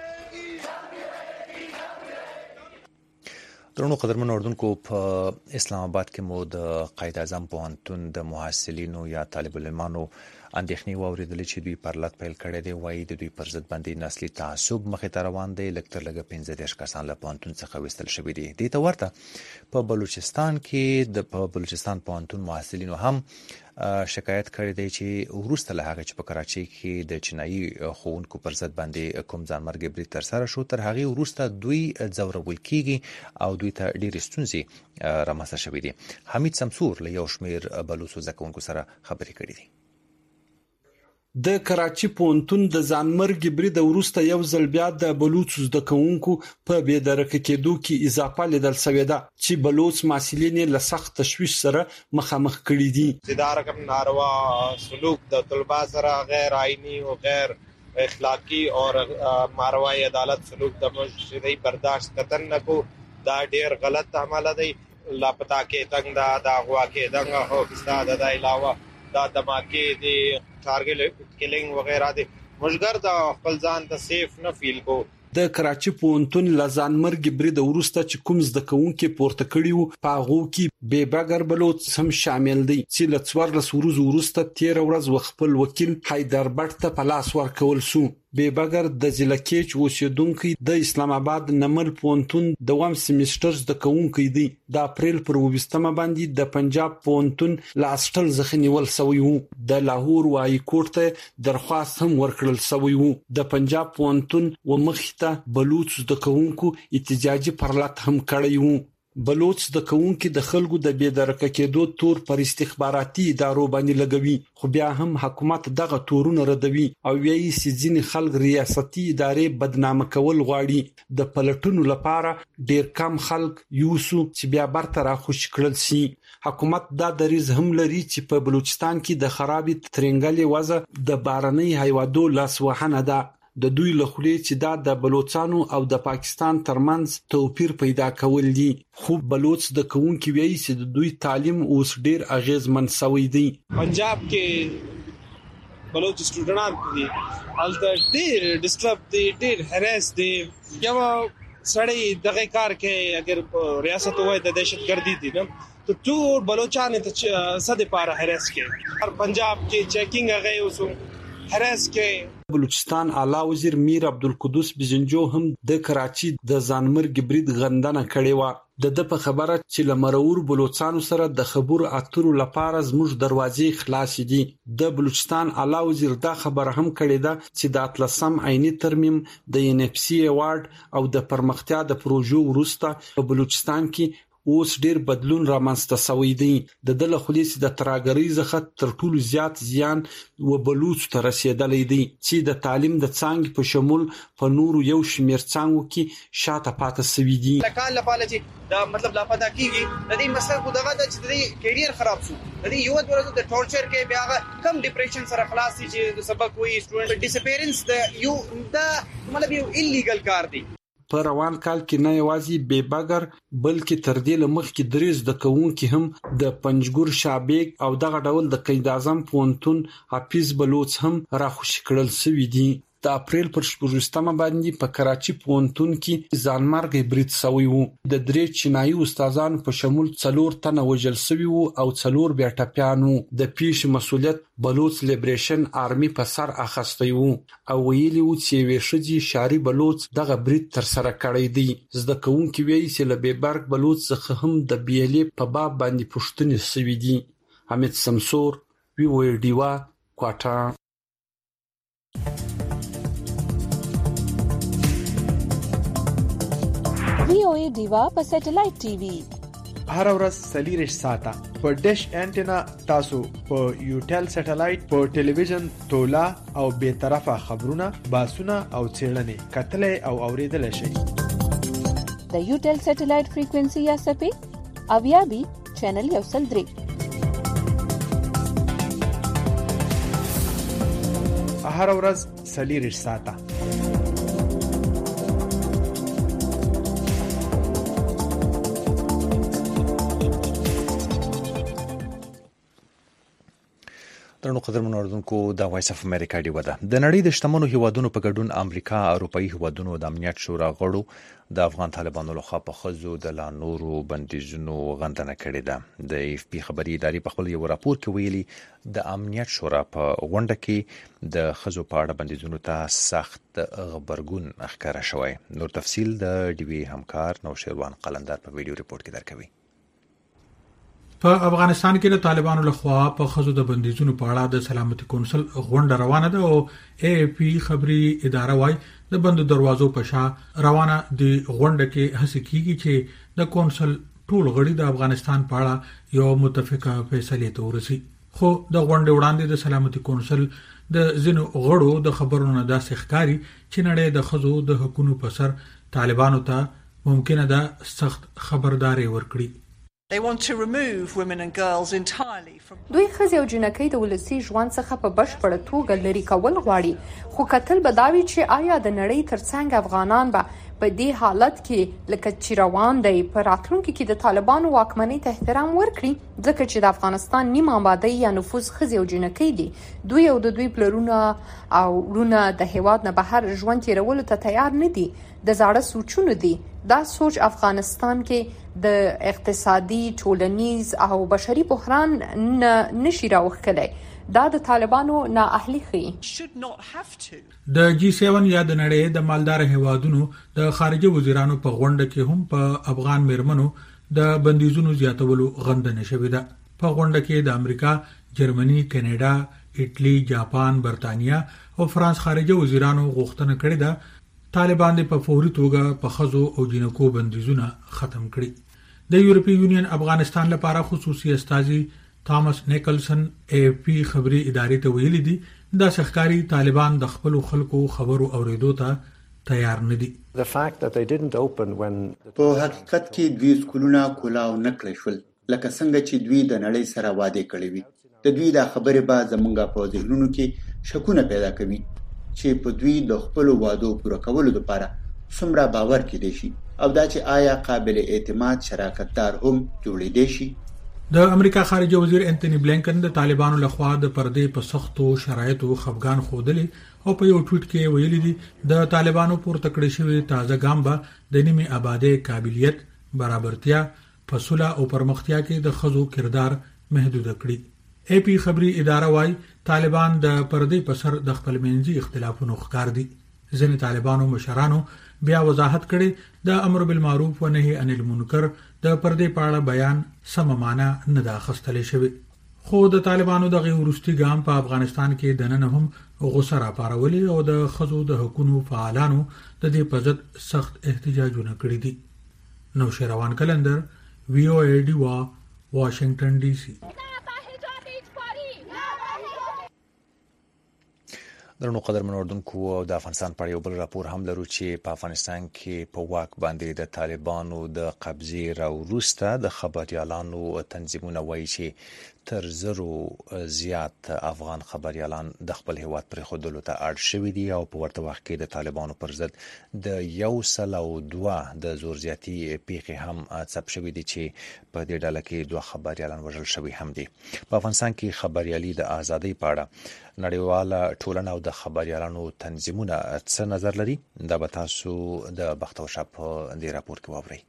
S1: درنو قدرمن اردوونکو په اسلام آباد کې مو د قائد اعظم پوهنتون د محصلینو یا طالب علمانو اندېښنې واورېدلې چې دوی پرلط پیل کړی دی. وایي د دوی پر ضد باندې نسلي تعصب مخې ته روان دی. لږ تر لږه پنځه دېرش کسان له پوهنتون څخه ویستل شوي دي. دې ته ورته په بلوچستان کې د په بلوچستان پوهنتون محصلینو هم شکایت کړی دی چې وروسته له هغه چې په کراچۍ کې د چینایي ښوونکو پر ضد باندې کوم ځانمرګي برید ترسره شو تر هغې وروسته دوی ځورول کیږي او دوی ته ډېرې ستونزې رامنځته شوي دي. حمید سمسور له یو شمېر بلوڅو زده کوونکو سره خبرې کړې دي.
S19: د کراچي پوهنتون د ځانمرګ برید وروسته یو ځل بیا د بلوچ زده کوونکو په بې درکه کېدو کې اضافه لیدل شوې ده چې بلوچ محصلین له سخت تشویش سره مخامخ کړي دي.
S20: دا رقم ناروا سلوک د طلبا سره غیر آئینی او غیر اخلاقی اور ماروای عدالت سلوک د مشرعي برداشت کتن نه کو دا ډیر غلط عمل دی. لاپتا کې تنگ دا دا غوا کې دغه هو استاد د علاوه دا دماکې دي ټارګټ کیلینګ وغیرہ دي مشګر دا خپل ځان ته سیف نه فیل کو.
S19: د کراچي پوهنتون لزانمرګ برید وروسته چې کوم زده کوونکي پورته کړي وو په هغه کې بیباګر بلوچ هم شامل دي چې ل څوارلس ورځې وروسته تیر ورځ خپل وکیل حیدر بټ ته په لاس ورکول شو. بیباګر د ضلع کې اوسیدونکو د اسلام آباد نمل پوهنتون دوام سیمستر زده کوونکی دی. د اپریل پر اوویشتمه باندې د پنجاب پوهنتون لاستل ځخنی ول سوی وو. د لاهور وای کوټ ته درخواست هم ورکړل سوی وو. د پنجاب پوهنتون و مخته بلوچ زده کوونکو احتجاجي پرلط هم کړی وو. بلوچ د کوونکو د خلکو د بې درکه کېدو تور پر استخباراتي ادارو باندې لګوي خو بیا هم حکومت دغه تورونه ردوي او وایي چې ځینې خلک ریاستي ادارې بدنامه کول غواړي. د پلټونو لپاره ډیر کم خلک یوسو چې بیا برته راخوش کړل شي. حکومت دا دریز هم لري چې په بلوچستان کې د خرابې ترنګلې وضع د بارنۍ هیوادو لاسوهنه ده. د دوی له خولې چې دا د بلوچستانو او د پاکستان ترمنځ توپیر پیدا کول دي. خو بلوچ د کوونکو وایي چې د دوی تعلیم اوس ډیر اغیزمن شوی دی.
S20: پنجاب کې بلوچ سټوډنټان دي الته ډیر ډیسټرب دي ډیر هراس دي. یو سړی دغه کار کې اگر ریاست وای د دهشتګردي دي نو ته ټول بلوچستان ته صد پاره هراس کې هر پنجاب کې چیکینګ هغه اوسو هراس کې.
S19: بلوچستان اعلی وزیر میر عبدالقدوس بزنجو هم د کراچي د ځانمرګ برید غندنه کړې و. د د په خبره چې لمرور بلوچستان سره د خبرو اترو لپاره زموږ دروازې خلاص دي. د بلوچستان اعلی وزیر دا خبره هم کړې ده چې د اتلسم عیني ترمیم د ان اف سی ایوارډ او د پرمختیا د پروژو وروسته په بلوچستان کې اوس ډیر بدلون رامنځته شوی دی. د دله خلیص د تراګری څخه تر ټولو زیات زیان و بلوچ ته رسیدلی دی چې د تعلیم د څانګې په شمول په نورو یو شمیر څانګو کې شاته پاتې شوی دي.
S20: لکه لپاره چې دا مطلب لا پاتہ کیږي د دې مسله کو دغه د چې کیریئر خراب شو د دې یو ورځ د ټورچر کې بیا کم ډیپریشن سره خلاص شي چې سبق وي سټوډنټ ډیسپیرنس د یو دا مطلب یو انلیګل کار دی.
S19: په روان کال کې نه یوازې بیباګر بلکې تر دې لمخ کې درې زده کوونکي هم د پنجګور شابیک او دغه ډول د قید اعظم پوهنتون حافظ بلوچ هم راخوشي کړل شوی دي. د اپریل پر شپږمه باندې په کراچي پوهنتون کې ځانمرګ برید شوی وو. د درې چینایي استادانو په شمول څلور تنه وژل شوي وو او څلور بیا ټپیان وو. د پیښې مسؤلیت بلوچ لیبریشن آرمي په سر اخیستی وو او ویلي وو چې یوې ښځې شاري بلوچ دغه برید ترسره کړی دی. زده کوونکي وایي چې له بیبرګ بلوچ څخه هم د بیلې په باب باندې پوښتنې شوي دي. حمید سمسور وی وی ډیوا کوټه.
S12: وی او ای ډیوا په سټلایټ ټي وي
S21: هر ورځ سلیریش ساته په ډیش انټینا تاسو په یوټل سټلایټ په ټلویزیون تولا او به طرفه خبرونه باسونه او چیرنې کتلې او اوریدل شي.
S12: د یوټل سټلایټ فریکوئنسي یا سپی اویا بي چینل یو سل درې
S21: هر ورځ سلیریش ساته.
S1: درنو قدرمن اوردونکو د وایس اف امریکا دی ودا د نړۍ د شتمنو هیوادونو په ګډون امریکا اروپאי هیوادونو د امنیت شورا غړو د افغان طالبانو لخوا په خزو د لا نورو بندیزونو غندنه کړې ده. د اف پی خبري ادارې په خپل یو راپور کې ویلي د امنیت شورا په غونډه کې د خزو په اړه بندیزونو ته سخت غبرګون ښکاره شوی. نور تفصیل د ډي وی همکار نوشیروان قلندر په ویډیو ریپورت کې درکوي.
S22: په افغانستان کې د طالبانو لخوا په خزو د بندیزونو په اړه د سلامتي کونسل غونډه روانه ده او اے پی خبري اداره وايي د بند دروازو په شا روانه د غونډه کې هڅه کیږي چې د کونسل ټول غړي د افغانستان په اړه یو متفقه فیصله ته ورسي. خو د غونډې وړاندې د سلامتي کونسل د ځینو غړو د خبرونو داسې ښکاري چې نړۍ د ښځو د حقوقو په سر طالبانو ته ممکنه ده سخت خبرداري ورکړي.
S3: دوی ښځې او جنکۍ د ولسي ژوند څخه په بشپړه توګه لرې کول غواړي، خو کتل به دا وي چې آیا د نړۍ ترڅنګ افغانان به په دې حالت کې لکه چې روان دی په راتلونکي کې د طالبانو واکمنۍ ته احترام ورکړي، ځکه چې د افغانستان نیم آبادۍ یا نفوس ښځې او جنکۍ دي. دوی او د دوی پلرونه او وروڼه د هیواد نه بهر ژوند تیرولو ته تیار نه دي، د زاړه سوچونو دي. دا سوچ افغانستان کې د اقتصادي، ټولنیز او بشري بحران نه نشي راوښکلی. دا د طالبانو نااهلي ښيي.
S22: د جی سیون یا د نړۍ د مالدار هیوادونو د خارجه وزیرانو په غونډه کې هم په افغان میرمنو د بندیزونو زیاتولو غندنه شوې ده. په غونډه کې د امریکا، جرمني، کینیډا، ایټلی، جاپان، برتانیا او فرانس خارجه وزیرانو غوښتنه کړې ده طالبان د په فوري توګه په خزو او جنکو بندیزونه ختم کړي. د یورپی یونین افغانستان لپاره خصوصي استازي تامس نیکلسن ای پی خبري ادارې ته ویلي دي دا ښکاری طالبان د خپل خلکو خبرو اوریدو ته تیار نه دي.
S4: په حقیقت کې دوی سکولونه کولاو نه کړی شول، لکه څنګه چې دوی د نړۍ سره وعده کړې وي. د دوی دا خبرې به زمونږ په ذهنونو کې شکونه پیدا کوي چې په دوی د خپل وعدو پوره کولو لپاره څومره باور کېدی شي او دا چې آیا قابل اعتماد شراکتدار هم جوړېدی شي.
S22: د امریکا خارجه وزیر انټونی بلینکن د طالبانو لخوا د پردې په سختو شرایطو خفګان خوده او په یو ټویټ کې ویلي دي د طالبانو پورته کړی شوی تازه ګام به د نیمه آبادی قابلیت، برابرتیا، فصله او پرمختیا کې د خزو کردار محدود کړي. ای پی خبري اداره وايي طالبان د پردې په سر د خپل منځي اختلافونو ښکار دي. ځینې طالبانو مشرانو بیا وضاحت کړي د امر بالمعروف و نهي عن المنکر د پردې په اړه بیان سم معنا نه دا خستلې شوی. خو د طالبانو د غیورستي ګام په افغانستان کې د نن هم غوسه را پارولې او د خزو د حقوقو فعالانو د دې په ضد سخت احتجاجونه کړي دي. نو شروان کلندر وی او ای ډی وا واشنگټن ډي سي.
S1: درنو قدرمن اردوونکو او د افغانستان په یو بل راپور هم لرو چې په افغانستان کې په واک باندې د طالبانو د قبضې راوروسته د خبريالانو تنظیمونه وایي چې تر زرو زیات افغان خبريالان د خپل هیواد پر خودلو ته اړ شوي دي او په ورته وخت کې د طالبانو پر ضد د یو سل او دوه د زور زیاتی پیښې هم ثبت شوي دي چې په دې ډله کې دوه خبريالان وژل شوي هم دي. په افغانستان کې خبريالي د ازادۍ په اړه نړیواله ټولنه او د خبريالانو تنظیمونه څه نظر لري؟ دا به تاسو د بختور شپ د راپور کې واورئ.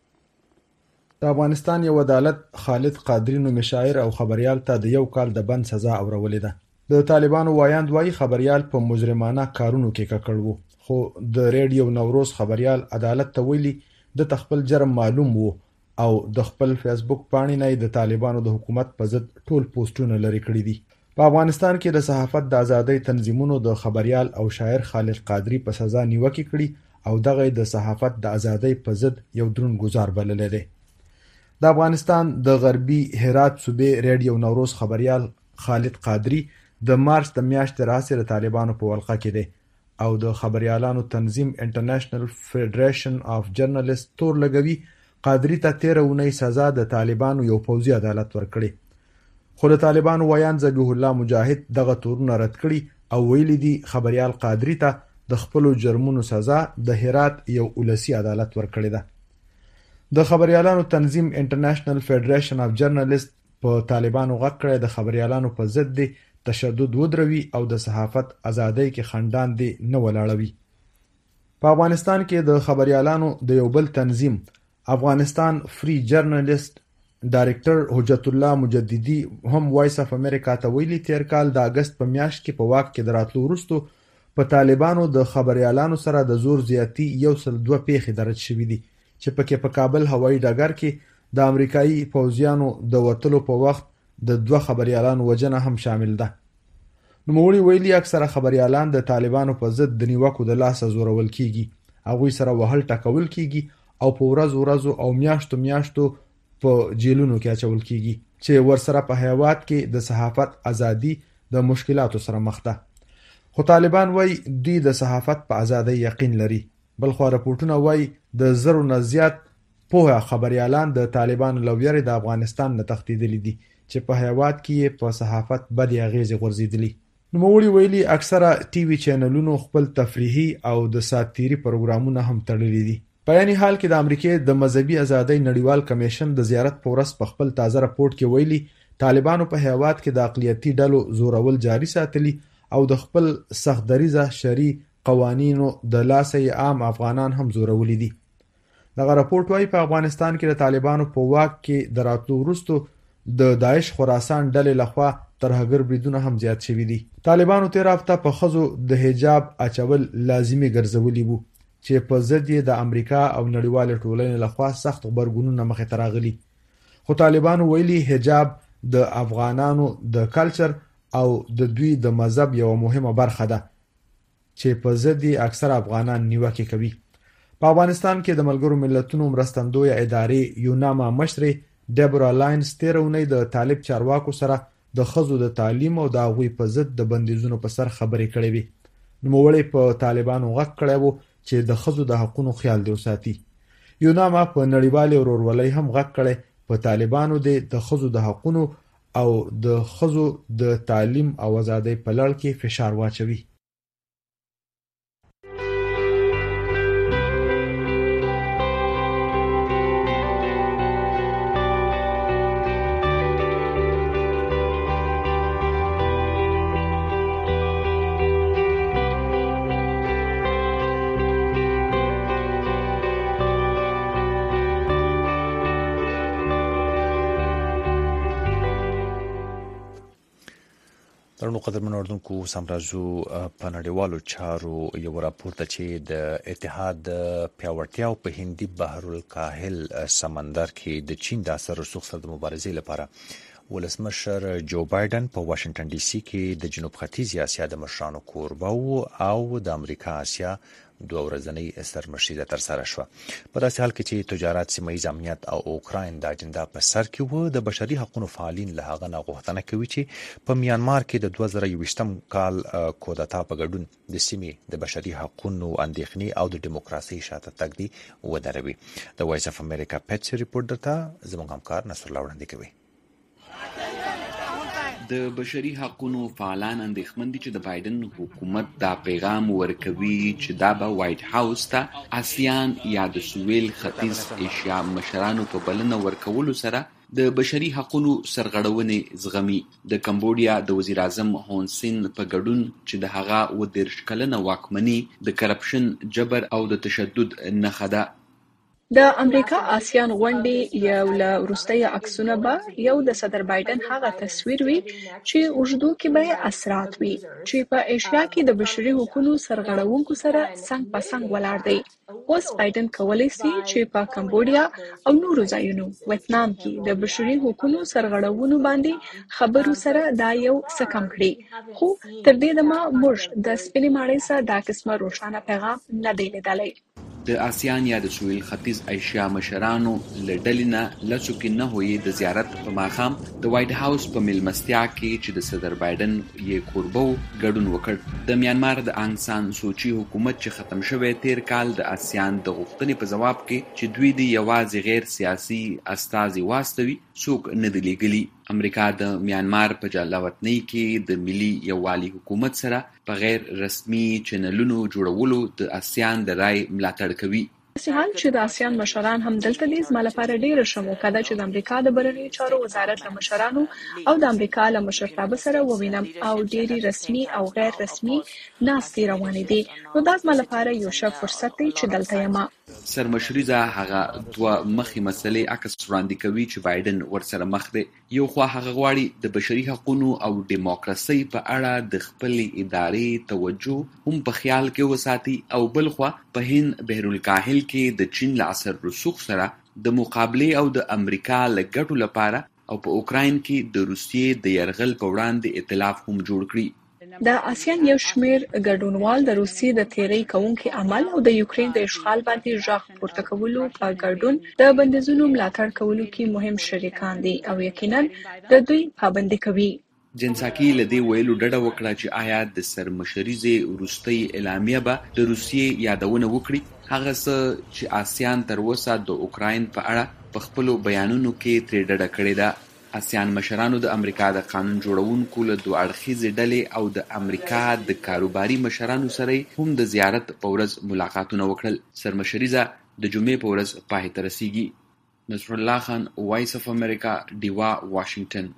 S21: د افغانستان یو عدالت خالد قادری نومي شاعر او خبريال ته د یو کال د بند سزا اورولې ده. د طالبانو وایاند وایي خبريال په مجرمانه کارونو کې ککړ وو، خو د ریډیو نوروز خبريال عدالت ته ویلي د تخپل جرم معلوم وو او د خپل فیسبوک پاڼې نه د طالبانو د حکومت په ضد ټول پوسټونه لري کړی دي. په افغانستان کې د صحافت د ازادۍ تنظیمونو د خبريال او شاعر خالد قادری په سزا نیوکه کړي او دغه د صحافت د ازادۍ په ضد یو درون گزار بللی دی. د افغانستان د غربي هرات صوبې ریډیو نوروز خبريال خالد قادری د مارچ د میاشتې راهیسې د طالبانو په ولقه کې دی او د خبريالانو تنظیم انټرنیشنل فیډریشن اف جرنالیست تور لګوي قادری ته تیره اونۍ سزا د طالبانو یو پوځي عدالت ورکړي. خو د طالبانو ویان ذبیح الله مجاهد دغه تورونه رد کړي او ویلي دي خبريال قادری ته د خپل جرمونو سزا د هرات یو ولسی عدالت ورکړي ده. د خبريالانو تنظیم انټرنیشنل فیډریشن اف جرنالیست په طالبانو غږ کړی د خبريالانو په ضد دی تشدد ودروي او د صحافت ازادۍ کې خندان دی نه ولاړوي. په افغانستان کې د خبريالانو د یو بل تنظیم افغانستان فری جرنالیست ډایرکټر حجت الله مجددي هم وایس اف امریکا ته ویلي تیر کال د اگست په میاشت کې په واک کې دراتلو وروسته په طالبانو د خبريالانو سره د زور زیاتی یو سل دوه پیښې درج شوې دي چې پکې په کابل هوایي ډګر کې د امریکایي پوځیانو د وټلو په وخت د دوه خبريالانو وژنه هم شامل ده. نوموړي ویلي اکثره خبريالان د طالبانو په ضد د نیوکو د لاسه زورول کیږي، هغوی سره وهل ټکول کیږي او په ورځ ورځو او میاشتو میاشتو په جیلونو کې اچول کیږي. چې ورسره په هیواد کې د صحافت ازادي د مشکلاتو سره مخ ده. خو طالبان وایي دوی د صحافت په ازادۍ یقین لري. بلخو راپورټونه وایي د زرو نه زیات پوهه خبريالان د طالبانو لویری د افغانستان نه تښتیدلي دي چې په هیواد کې په صحافت بدې اغیزې غورځېدلي. نوموړي ویلي اکثره ټي وي چینلونو خپل تفریحي او د ساتیري پروګرامونه هم تړلي دي. په یعنی حال کې د امریکای د مذهبي ازادۍ نړیوال کمیشن د زیارت په ورځ په خپل تازه راپورټ کې ویلي طالبانو په هیواد کې د اقلیتي ډلو زورول جاري ساتلي او د خپل سختدریزه شرعي قوانینو د لاسه عام افغانان هم زورولي دي. دغه راپورټ وايي په افغانستان کې د طالبانو په واک کې د راتلو وروسته د داعش خراسان ډلې لخوا ترهګر بریدونه هم زیات شوي دي. طالبانو تیر هفته په ښځو د حجاب اچول لازمي ګرځولي وو چې په ضد یې د امریکا او نړیوال ټولنې لخوا سخت غبرګونونه مخې ته راغلي. خو طالبانو ویلي حجاب د افغانانو د کلچر او د دوی د مذهب یو مهمه برخه ده چې په ضد یې اکثر افغانان نیوکې کوي. په افغانستان کې د ملګرو ملتونو مرستندویه ادارې یوناما مشرې ډیبورا لاینز تیر اونۍ د طالب چارواکو سره د ښځو د تعلیم او د هغوی په ضد د بندیزونو په سر خبرې کړې وې. نوموړی په طالبانو غږ کړی و چې د ښځو د حقونو خیال دی وساتي. یوناما په نړیوالې ورورولۍ هم غږ کړی په طالبانو دی د ښځو د حقونو او د ښځو د تعلیم او ازادۍ په لړ کې فشار واچوي.
S1: درنو قدرمنو اردوونکو سمراجو په نړیوالو چارو یو راپور ته چې د اتحاد پیاوړتیا په هندي بحر الکاهل سمندر کې د چین د اثر رسوخ سره د مبارزې لپاره ولسمشر جو بایدن په واشنگټن ډي سي کې د جنوب ختیځ اسیا د مشرانو کوربه او د امریکا اسیا دوه ورځنۍ سرمشریزه ترسره شوه. په داسې حال کې چې تجارت، سیمه‌ییز امنیت او اوکراین د اجنډا په سر کې وو، د بشري حقوقو فعالین له هغه نه غوښتنه کوي چې په میانمار کې د دوه زره یوویشتم کال کودتا په ګډون د سیمې د بشري حقوقو اندېښنې او د دیموکراسۍ شاته تګ دی ودروي. د وایس اف امریکا پټ ریپورټ درته زموږ همکار نصر الله وړاندې کوي.
S2: د بشري حقوقو فعالان اندېښمن دي چې د بایدن حکومت دا پیغام ورکوي چې دا به وایټ هاوس ته آسیان یا د سویل ختیځ ایشیا مشرانو په بلنه ورکولو سره د بشري حقوقو سرغړونې زغمي. د کمبودیا د وزیر اعظم هون سین په ګډون چې د هغه اووه دېرش کلنه واکمني د کرپشن، جبر او د تشدد نښه ده.
S5: د امریکا آسیان غونډې یو له وروستي عکسونه به یو د صدر بایدن هغه تصویر وي چې اوږدو کې به اثرات وي چې په ایشیا کې د بشري حقوقو سرغړونکو سره څنګ په څنګ ولاړ دی. اوس بایدن کولی شي چې په کمبودیا او نورو ځایونو ویتنام کې د بشري حقوقو سرغړونو باندې خبرو سره دا یو څه کم کړي، خو تر دې دمه موږ د سپینې ماڼۍ سره دا قسمه روښانه پیغام نه دی لیدلی.
S2: د آسیان یا د سویل ختیځ ایشیا مشرانو له ډلې نه لسو کې نهوی د زیارت په ماښام د وایټ هاوس په میلمستیا کې چې د صدر بایدن یې کوربه و ګډون وکړ. د میانمار د آنګ سان سوچي حکومت چې ختم شوی تیر کال د آسیان د غوښتنې په ځواب کې چې دوی د یوازې غیر سیاسي استازي واستوي څوک نه دی لیږلي. امریکا د میانمار په جلاوطنۍ کې د ملي یووالي حکومت سره په غیر رسمي چینلونو جوړولو د آسیان د رای ملاتړ کوي.
S5: داسې حال چې د آسیان مشران هم دلته دي، زما لپاره ډېره ښه موقع ده چې د امریکا د بهرنیو چارو وزارت له مشرانو او د امریکا له مشرتابه سره ووینم او ډېری رسمي او غیر رسمي ناستې روانې دي. نو دا زما لپاره یو ښه فرصت دی چې دلته یم.
S2: سرمشریزه هغه دوه مخې مسلې عکس وړاندې کوي چې بایدن ورسره مخ دی. یو خوا هغه غواړي د بشري حقوقو او دیموکراسۍ په اړه د خپلې ادارې توجه هم په خیال کې وساتي، او بل خوا په هند بحر الکاهل کې د چین له اثر رسوخ سره د مقابلې او د امریکا له ګټو لپاره او په اوکراین کې د روسیې د یرغل په وړاندې ائتلاف هم جوړ کړي.
S5: د آسیان یو شمېر ګډونوال د روسیې د تیری کوونکي عمل او د یوکرين د اشغال باندې ژغ پورته کولو په ګډون د بندیزونو ملاتړ کولو کې مهم شریکان دي او یقینا د دوی پابندي کوي.
S2: جنساکی لدی ویلو ډډه وکړه چې آیا د سرمشریزې وروستۍ اعلامیه به د روسیې یادونه وکړي، هغه څه چې آسیان تر اوسه د اوکراین په اړه په خپلو بیانونو کې ترې ډډه کړې ده. آسیان مشرانو د امریکا د قانون جوړونکو له دوه اړخیزې ډلې او د امریکا د کاروباري مشرانو سره هم د زیارت په ورځ ملاقاتونه وکړل. سرمشریزه د جمعې په ورځ پای ته رسیږي. نصر الله خان، وایس اف امریکا، ډیوا، واشنگټن.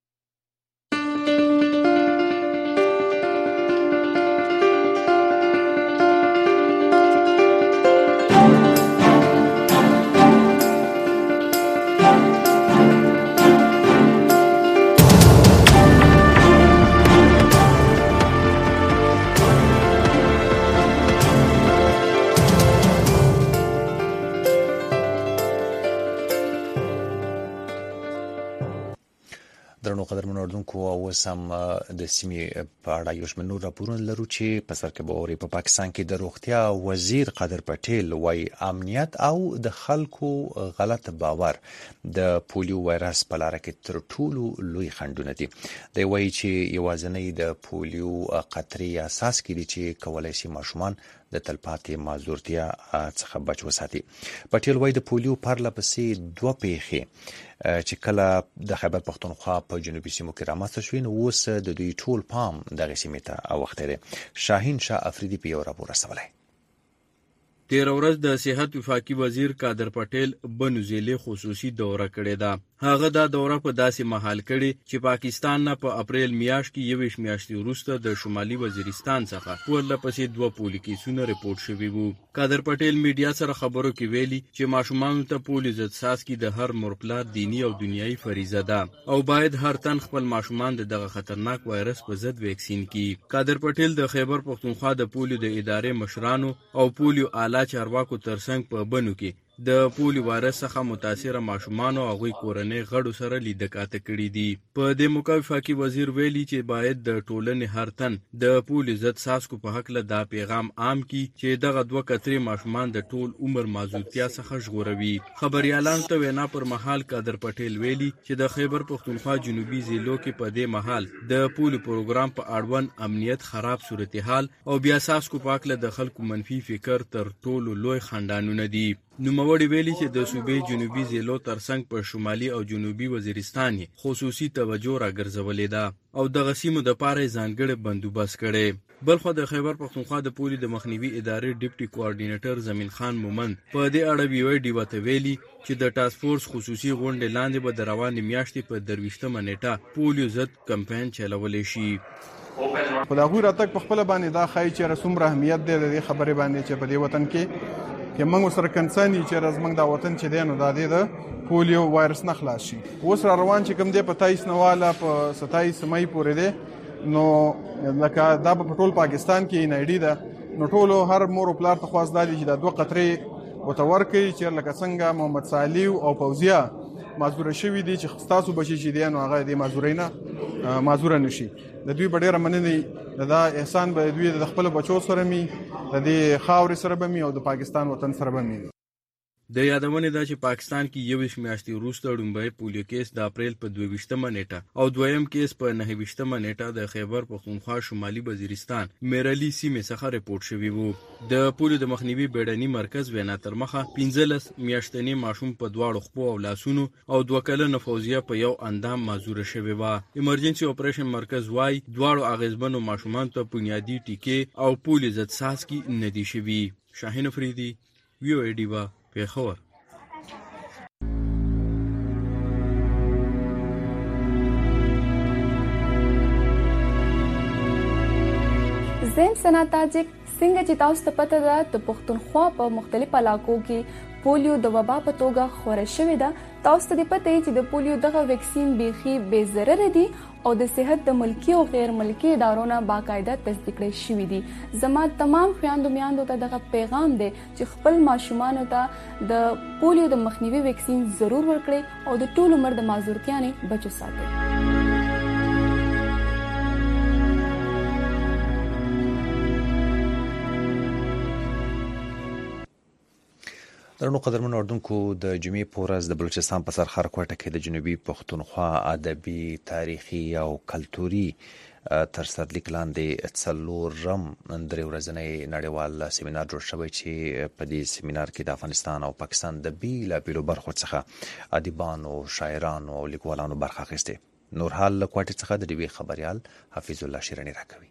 S1: درنو قدرمنو اردوونکو او سم د سیمې په اړه یو شمېر نور راپورونه لرو چې په سر کې به اوري. په پاکستان کې د روغتیا وزیر قادر پټیل وايي امنیت او د خلکو غلط باور د پولیو وایرس په لار کې تر ټولو لوی خنډونه دي. دی وايي چې یوازینی د پولیو قطرې اساس کړي چې کولای شي ماشومان د تلپاتې معذورتیا څخه بچ وساتي. پټیل وايي د پولیو پرله پسې دوه پیښې چې کله د خیبر پختونخوا په جنوبي سیمو کې رامنځته شوې نو اوس د دوی ټول پام دغه سیمې ته اوښتی دی. شاهین شاه افریدي په یو راپور رسولی.
S6: تیر ورځ د صحت وفاقي وزیر قادر پټیل بنوزیلې خصوصي دوره کړې ده. هغه دا دوره په داسې مهال کړي چې پاکستان نه په اپریل میاشت کې یویش میاشتې وروسته د شمالي وزیرستان څخه ورله پسې دوه پولی کیسونه ریپورت شوي وو. قادر پټیل میډیا سره خبرو کې ویلي چې ماشومانو ته پولیو ضد څاڅکي د هر مورپلار دینی او دنیایي فریضه ده او باید هر تن خپل ماشومان د دغه خطرناک وایرس په ضد ویکسین کړي. قادر پټیل د خیبر پختونخوا د پولیو د ادارې مشرانو او پولیو اعلی چارواکو ترڅنګ په بنو کې د پولیو وایرس څخه متاثره ماشومان او هغوی کورنۍ غړو سره لیدکاته کړي دي. په دې موقع وفاقي وزیر ویلي چې باید د ټولنې هر تن د پولیو ضد څاڅکو په هکله دا پیغام عام کړي چې دغه دوه کترې ماشومان د ټول عمر معذورتیا څخه ژغوروي. خبريالانو ته وینا پر مهال قادر پټیل ویلي چې د خیبر پختونخوا جنوبي ضلعو کې په دې مهال د پولیو پروګرام په اړوند امنیت خراب صورتحال او بیا څاڅکو په هکله د خلکو منفي فکر تر ټولو لوی خنډانونه دي. نوموړي ویلي چې د صوبې جنوبي ضلعو ترڅنګ په شمالي او جنوبي وزیرستان خصوصي توجه راګرځولې ده او دغه سیمو د پاره ځانګړي بندوبست کړي. بلخو د خیبر پختونخوا د پولیو د مخنیوي ادارې ډیپټي کوارډینیټر زمین خان مومند په دې اړه ویوي ډیوا ته ویلي چې د ټاسک فورس خصوصي غونډې لاندې به د روانې میاشتې په درویشتمه نیټه پولیو ضد کمپاین چلولی شي.
S8: په دغه راتګ په خپل باندې دا خای چې رسوم اهمیت دی د خبرې باندې چې په دې وطن کې کې موږ سره کنسانی چې رزمنګ دا وطن چې دی نو دا دی د پولیو وایرس نه خلاص شي. اوس را روان چې کوم دی په تایس نواله په ستایس مې پورې دی نو لکه دا په ټول پاکستان کې نه دی دا نو ټول هر مور پلار ته خواست دالي چې دا دوه قطرې وتور کوي چې لکه څنګه محمد صالح او فوزیه معذور شوی دي چې تاسو بچی چې دی نو هغه د معذورینا معذور نشي. د دوی ډېره مننه دا احسان به دوی د خپل بچو سره می د دې خاورې سره به می او د پاکستان وطن سره به می.
S6: د یادونې ده چې پاکستان کې یویش میاشتې وروسته ډومبای پولیو کیس د اپریل په دویشتمه نیټه او دویم کیس په نهویشتمه نیټه د خیبر پختونخوا شمالي وزیرستان میرلی سیمې څخه ریپورت شوی وو. د پولیو د مخنیوي بیړني مرکز وینا تر مخه پنځلس میاشتنی ماشوم په دواړو خپو او لاسونو او دوه کلنه فوزیه په یو اندام معذور شوی و. ایمرجنسي اپریشن مرکز وايي دواړو اغیزمنو ماشومان ته بنیادی ټیکې او پولیو ضد څاڅکي نه دي شوي. شاهین افریدي، ویو ای ډیوا، پیښور.
S23: زم سنا تاجک څنګه چې تاسو ته پته ده د پښتونخوا په مختلفو علاقو کې پولیو د وبا په توګه خوره شوې ده. تاسو ته پته چې د پولیو دغه ویکسین بیخي بې ضرر دي او د صحت د ملکی او غیر ملکی ادارو نه باقاعده تصدیق کړي شوی دي. زما تمام خويندو میاندو ته دغه پیغام دی چې خپل ماشومان ته د پولیو د مخنیوي ویکسین ضرور ورکړي او د ټول عمر د معذورتیا نه بچو ساتي.
S1: درنو قدرمن اردوونکو د جمعې په ورځ د بلوچستان په سرخار کوټه کې د جنوبي پښتونخوا ادبي تاریخي او کلتوري تر سرلیک لاندې څلورم درې ورځنی نړیوال سیمینار جوړ شوی چې په دې سیمینار کې د افغانستان او پاکستان د بیلابیلو برخو څخه ادیبانو، شاعرانو او لیکوالانو برخه اخیسته. نورحال له کوټې څخه د ډیوی خبريال حفیظ الله شیرانی راکوي.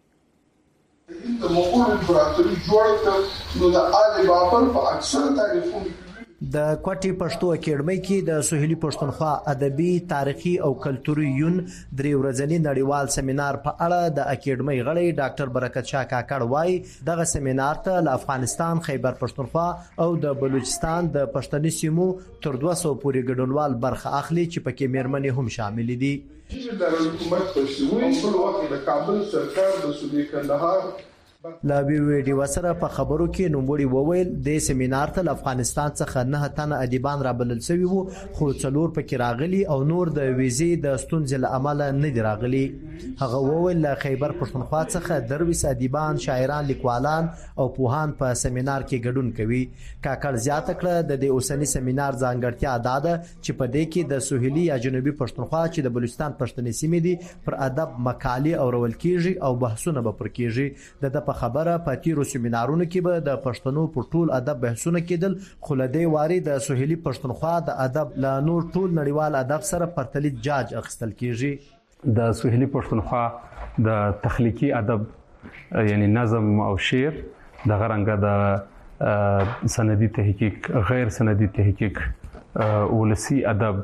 S7: د مغول امپراتوري جوړ کړ نو د آل بابر په اکثر تعریفونو
S10: د کوټې پښتو اکیډمۍ کې د سهیلي پښتونخوا ادبي، تاریخي او کلتوري یون درې ورځنی نړیوال سیمینار په اړه د اکیډمۍ غړی ډاکټر برکت شاه کاکړ وایي دغه سیمینار ته له افغانستان، خیبر پښتونخوا او د بلوچستان د پښتني سیمو تر دوه سوه پورې ګډونوال برخه اخلي چې پکې میرمنې هم شامل دي.
S7: د حکومت په شوي په وخت د کابل سرکار د صوبې کندهار
S10: لا ویډیو سره په خبرو کې نوموړي وویل د سیمینار ته افغانستان څخه نه تنه ادیبان را بلل شوی وو خو څلور پکې راغلي او نور د ویزې د ستونزې له امله نه دی راغلي. هغه وویل له خیبر پښتونخوا څخه درویس ادیبان، شاعران، لیکوالان او پوهان په سیمینار کې ګډون کوي. کاکړ زیاته کړه د دې اوسنی سیمینار ځانګړتیا دا ده چې په دې کې د سهیلي یا جنوبي پښتونخوا چې د بلوچستان پښتني سیمې دي پر ادب مقالې او رول کیږي او بحثونه به پر کیږي. د په خبره په تیرو سیمینارونو کې به د پښتنو په ټول ادب بحثونه کېدل خو له دې واري د سهیلي پښتونخوا د ادب له نور ټول نړیوال ادب سره پرتلید جاج اخیستل کیږي.
S11: د سهیلي پښتونخوا د تخلیقي ادب یعنی نظم او شعر د غرنګ د سندي تحقیق، غیر سندي تحقیق، ولسی ادب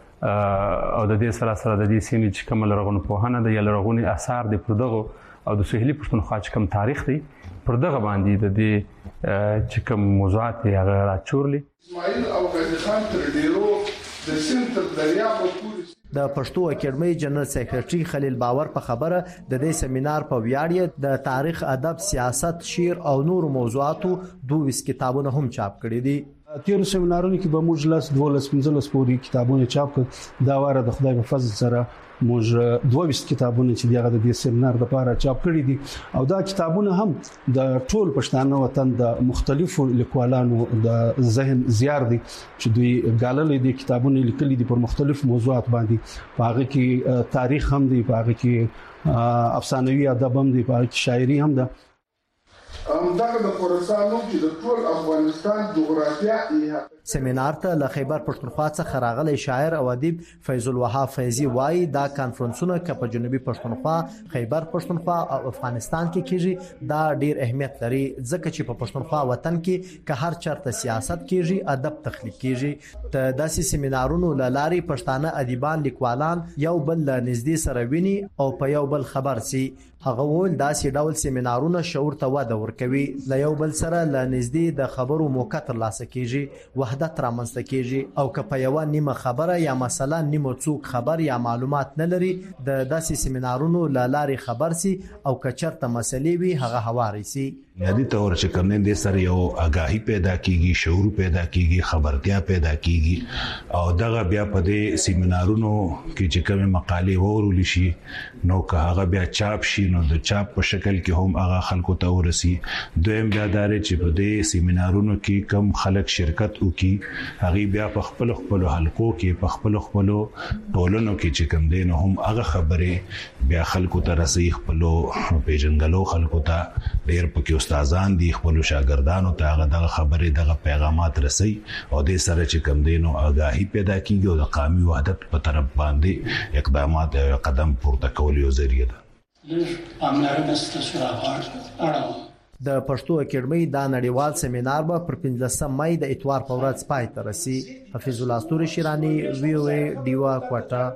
S11: او د دې سره سره د دې سیمې چې کوم لرغونو پوهنه د لرغوني آثار د پردغو او د سهیلي پښتونخوا چې کوم تاریخ دی پر دغه باندې د دې چې کوم موضوعات هغه راچورلي.
S7: اسماعیل او غازی خان تر ډیرو د سیند تر دریا په پورې
S10: د پښتو اکیډمۍ جنرال سیکریټري خلیل باور په خبره د دې سیمینار په ویاړ د تاریخ، ادب، سیاست، شعر او نور موضوعاتو دوه کتابونه هم چاپ کړي دي.
S24: تیرو سیمینارونو کې به موږ لاس دولس پنځلس پورې کتابونه چاپ کړ. دا واره د خدای په فضل سره موږ دوه ویشت کتابونه چې دغه د دې سیمینار لپاره چاپ کړي دي او دا کتابونه هم د ټول پښتانه وطن د مختلفو لیکوالانو د ذهن زیار دي چې دوی غاللې دي کتابونه لیکلي دي پر مختلف موضوعات باندې. هغه کې تاریخ هم دی، هغه کې افسانوي ادب هم دی، هغه کې شاعري هم ده.
S7: همدغه د خراسان نوم چې د ټول افغانستان جغرافیه احاطه.
S10: سیمینار ته له خیبر پښتونخوا څخه راغلی شاعر او ادیب فیض الوهاب فیضی وایي دا کانفرنسونه که په جنوبي پښتونخوا، خیبر پښتونخوا او افغانستان کې کیږي دا ډیر اهمیت لري ځکه چې په پښتونخوا وطن کې که هر چرته سیاست کیږي، ادب تخلیق کیږي. ته داسې سیمینارونو له لارې پښتانه ادیبان، لیکوالان یو بل له نږدې سره ویني او په یو بل خبر سي. هغه ول داسې ډول سیمینارونه شعور ته وده ورکوي، له یو بل سره له نږدې د خبرو موقع ترلاسه کیږي، وحدت رامنځته کیږي او که په یو نیمه خبره یا مثلا نیمه څوک خبر یا معلومات نه لري د داسې سیمینارونو له لارې خبر سي او که چرته مسلې وي هغه هواري سي.
S25: یادی تور چې کوم نه سره یو آگاهی پیدا کیږي، شعور پیدا کیږي، خبرتیا پیدا کیږي او دغه بیا په دې سیمینارونو کې چې کوم مقالې ورول شي نو که هغه بیا چاپ شي نو د چاپ په شکل کې هم هغه خلکو ته ورسي. دویم بیا دار چې په دې سیمینارونو کې کم خلک شرکت وکي هغه بیا په خپل خپل حلقو کې په خپل خپل ټولنو کې چې کوم دین هم هغه خبره بیا خلکو ته رسي، خپل پیژنګلو خلکو ته ډیر پکې استادان دي خپل شاګردانو ته هغه دغه خبره دغه پیغامات رسي او د سره چې کم دینو آگاهی پیدا کیږي او د قومي وحدت په طرف باندې اقدامات او قدم پورته کول یو ذریعہ ده.
S10: د پښتو اکیډمۍ دا نړیوال سیمینار به پر پنځلسم مای د اتوار په ورځ پای ته رسي. حفیظ الله استوري شیرانی، وی او ای، ډیوا کوټه.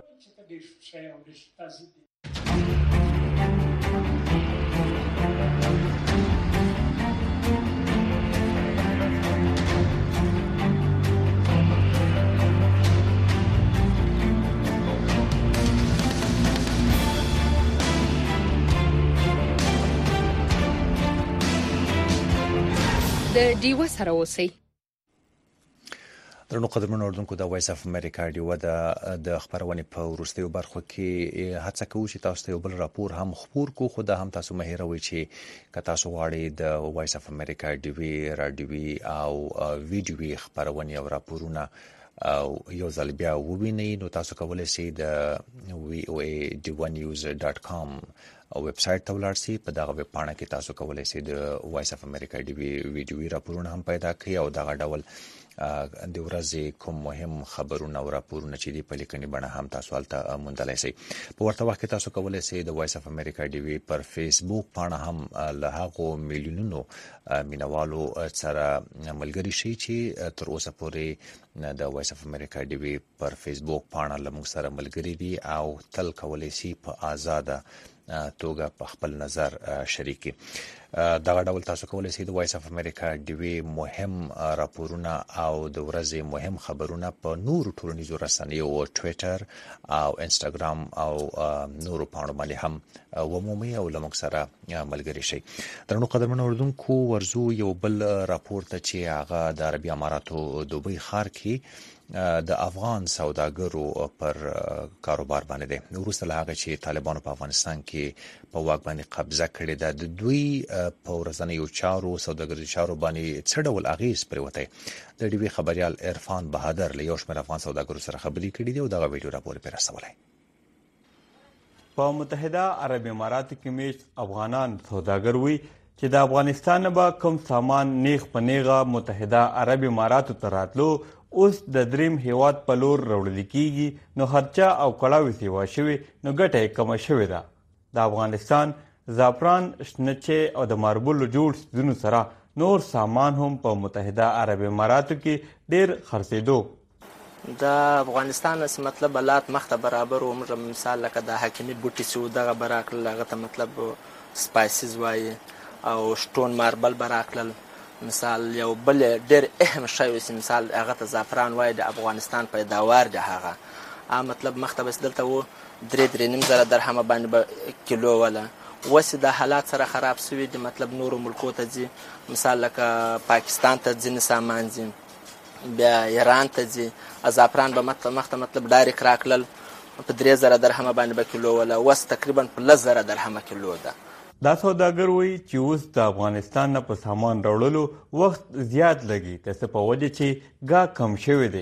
S3: د ډیوه سره اوسئ.
S1: درنو قدرمن اردوونکو د وایس اف امریکا ډیو د د خبرونه په ورستیو برخو کې هڅه کوو چې تاسو ته یو بل راپور هم خبر کو خو د هم تاسو مهیروي چې ک تاسو غواړئ د وایس اف امریکا ډیوی رادیوي او ویډیوي خبرونه او راپورونه او یو ځل بیا ووینئ نو تاسو کولی شئ د وی او ای ډیو نیوز ډاٹ کام او ویب سټ ته ولاړ شئ. په دغه ویب پاڼه کې تاسو کولی شئ د وایس اف امریکا ډیوی ویډیوي راپورونه هم پیدا کړئ او دغه ډول د ورځې کوم مهم خبرونه او راپورونه چې دی په لیکنې بڼه هم تاسو هلته موندلی شئ. په ورته وخت کې تاسو کولی شئ د وایس اف امریکا ډیوی پر فیسبوک پاڼه هم له هغو میلیونونو مینوالو سره ملګري شئ چې تر اوسه پورې د وایس اف امریکا ډیوی پر فیسبوک پاڼه له موږ سره ملګري دي او تل کولی شي په آزاده توګه په خپل نظر شریکي. دغه ډول تاسو کولی شئ د وایس اف امریکا ډیوی مهم راپورونه او د ورځې مهم خبرونه په نورو ټولنیزو رسنیو او ټویټر او انسټاګرام او نورو پاڼو باندې هم ومومئ او له موږ سره ملګري شئ. درنو قدرمن اردوونکو ورزو یو بل راپور ته چې هغه د عربي اماراتو دوبۍ ښار کې د افغان سوداګرو پر کاروبار باندې دی. وروسته له هغه چې طالبانو په افغانستان کې په واک باندې قبضه کړې ده د دوی په ورځنیو چارو سوداګریزو چارو باندې څه ډول اغیز پرېوتی. د ډیوي خبریال عرفان بهادر له یو شمېر افغان سوداګرو سره خبرې کړې دي او دغه ویډیو راپور یې پرې رسولی.
S9: په متحده عرب اماراتو کې میشت افغانان سوداګر وي چې د افغانستان به کوم سامان نیغ په نیغه متحده عرب اماراتو ته راتلو اوس د دریم هیواد په لور راوړل کیږي نو خرچه او کړاوي سیوا شوي نو ګټه یې کمه شوې ده. د افغانستان زعفران شنچې او د ماربلو جوړ څیزونو سره نور سامان هم په متحده عرب اماراتو کې ډیر خرڅېدو.
S13: د افغانستان اس مطلب حالات مخته برابر و موږ مثال لکه د حکیمي بوټي چې دغه براکل هغه ته مطلب سپایسز وایي او شټون ماربل براکل مثال یو بل ډیر اهم شی وسی مثال هغه ته زعفران وایي د افغانستان پیداوار دی هغه ا مطلب مخته بس دلته و درې درې نیم زره درهم باندې کیلو ولا وسی د حالات سره خراب شوی د مطلب نورو ملکو ته ځي مثال لکه پاکستان ته ځینې سامان ځي بیا ایران ته ځي زعفران به مطلب مخته مطلب ډایرک راکلل په درې زره درهم باندې به کیلو ولا وس تقریبا په لس زره درهم کیلو ده.
S9: دا سوداګر وایي چې اوس د افغانستان نه په سامان راوړلو وخت زیات لګي د څه په وجه چې ګا کم شوی دی.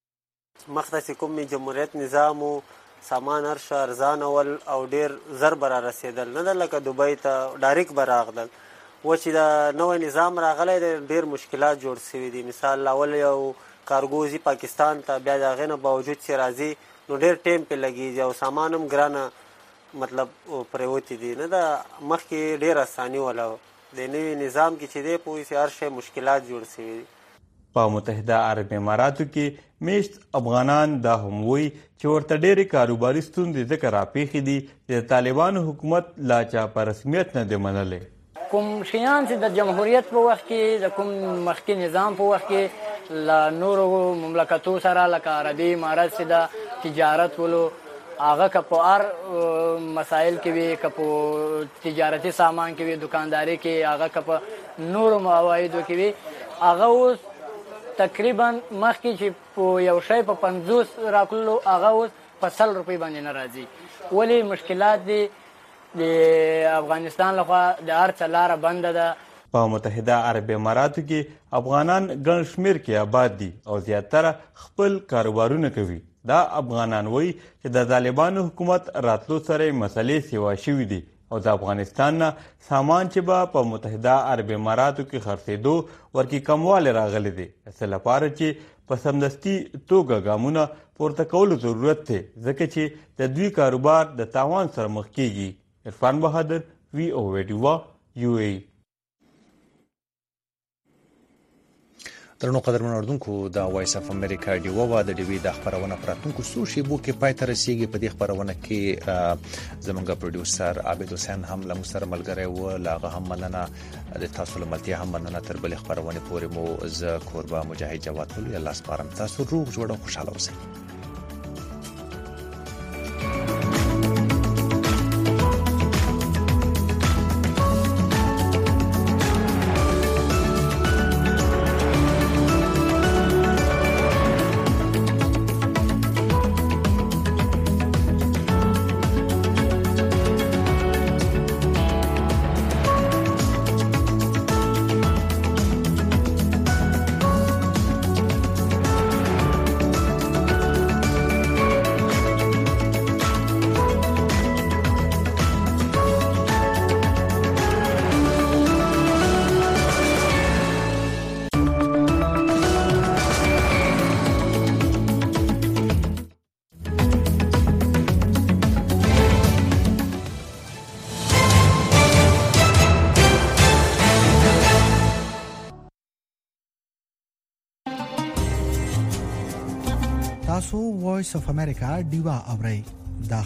S15: مخته چې کوم جمهوریت نظام و سامان هر څه ارزانه ول او ډیر زر به را رسېدل نه ده لکه دوبۍ ته ډایرک به راغلل. و چې د نوی نظام راغلی دی ډیر مشکلات جوړ شوي دي. مثال اول یو کارګو ځي پاکستان ته بیا د هغې نه باوجود چې راځي نو ډیر ټایم پې لګېږي او سامان هم ګرانه مطلب پریوتی دي نه دا مخکې ډیر اساني ولا د نوي نظام کې چې دی پوه سي هر شی مشکلات جوړ شوي دي.
S9: په متحده عرب اماراتو کې میشت افغانان دا هم وایي چې ورته ډېرې کاروباري ستونزې ځکه راپېښې دي چې د طالبانو حکومت لا چا په رسمیت نه دی منلی.
S16: کوم شیان چې د جمهوریت په وخت کې د کوم مخکې نظام په وخت کې له نورو مملکتو سره لکه عربي امارات چې د تجارت ولو هغه که په هر مسایل کې وي که په تجارتي سامان کې وي دکانداري کې هغه که په نورو موایدو کې وي هغه اوس تقریبا مخکې چې په یو شی په پنځوس راکلو هغه اوس په سل روپۍ باندې نه راځي. ولې مشکلات دي د افغانستان لخوا د هر څه لاره بنده ده.
S9: په متحده عرب اماراتو کې افغانان ګڼ شمېر کې آباد دي او زیاتره خپل کاروبارونه کوي. دا افغانان وایي چې د طالبانو حکومت راتلو سره مسلې سیوا شوي دي او د افغانستان نه سامان چې به په متحده عرب اماراتو کې خرڅېدو ورکې کموالی راغلی دی. څه لپاره چې په سمدستي توګه ګامونه پورته کولو ضرورت دی ځکه چې د دوی کاروبار د تاوان سره مخ کیږي. عرفان بهادر وی او ویډیوا یو ای.
S1: درنو قدرمن اردوونکو د وایس اف امریکا ډیو وا د ډیوی د خبرونه پراتونکو سو شیبو کې پای ته رسیدي. په دې خبرونه کې زمونږ پروډوسر عابد حسین هم له مستر ملګری و لاغه هم مننه د تاسو لملتیا هم مننه تر بل خبرونه پورې مو ز قربا مجاهد جواد ټول الله سپارم تاسو روغ جوړ او خوشاله اوسئ.
S14: تاسو وایس اف امریکا ډیوا اورئ دا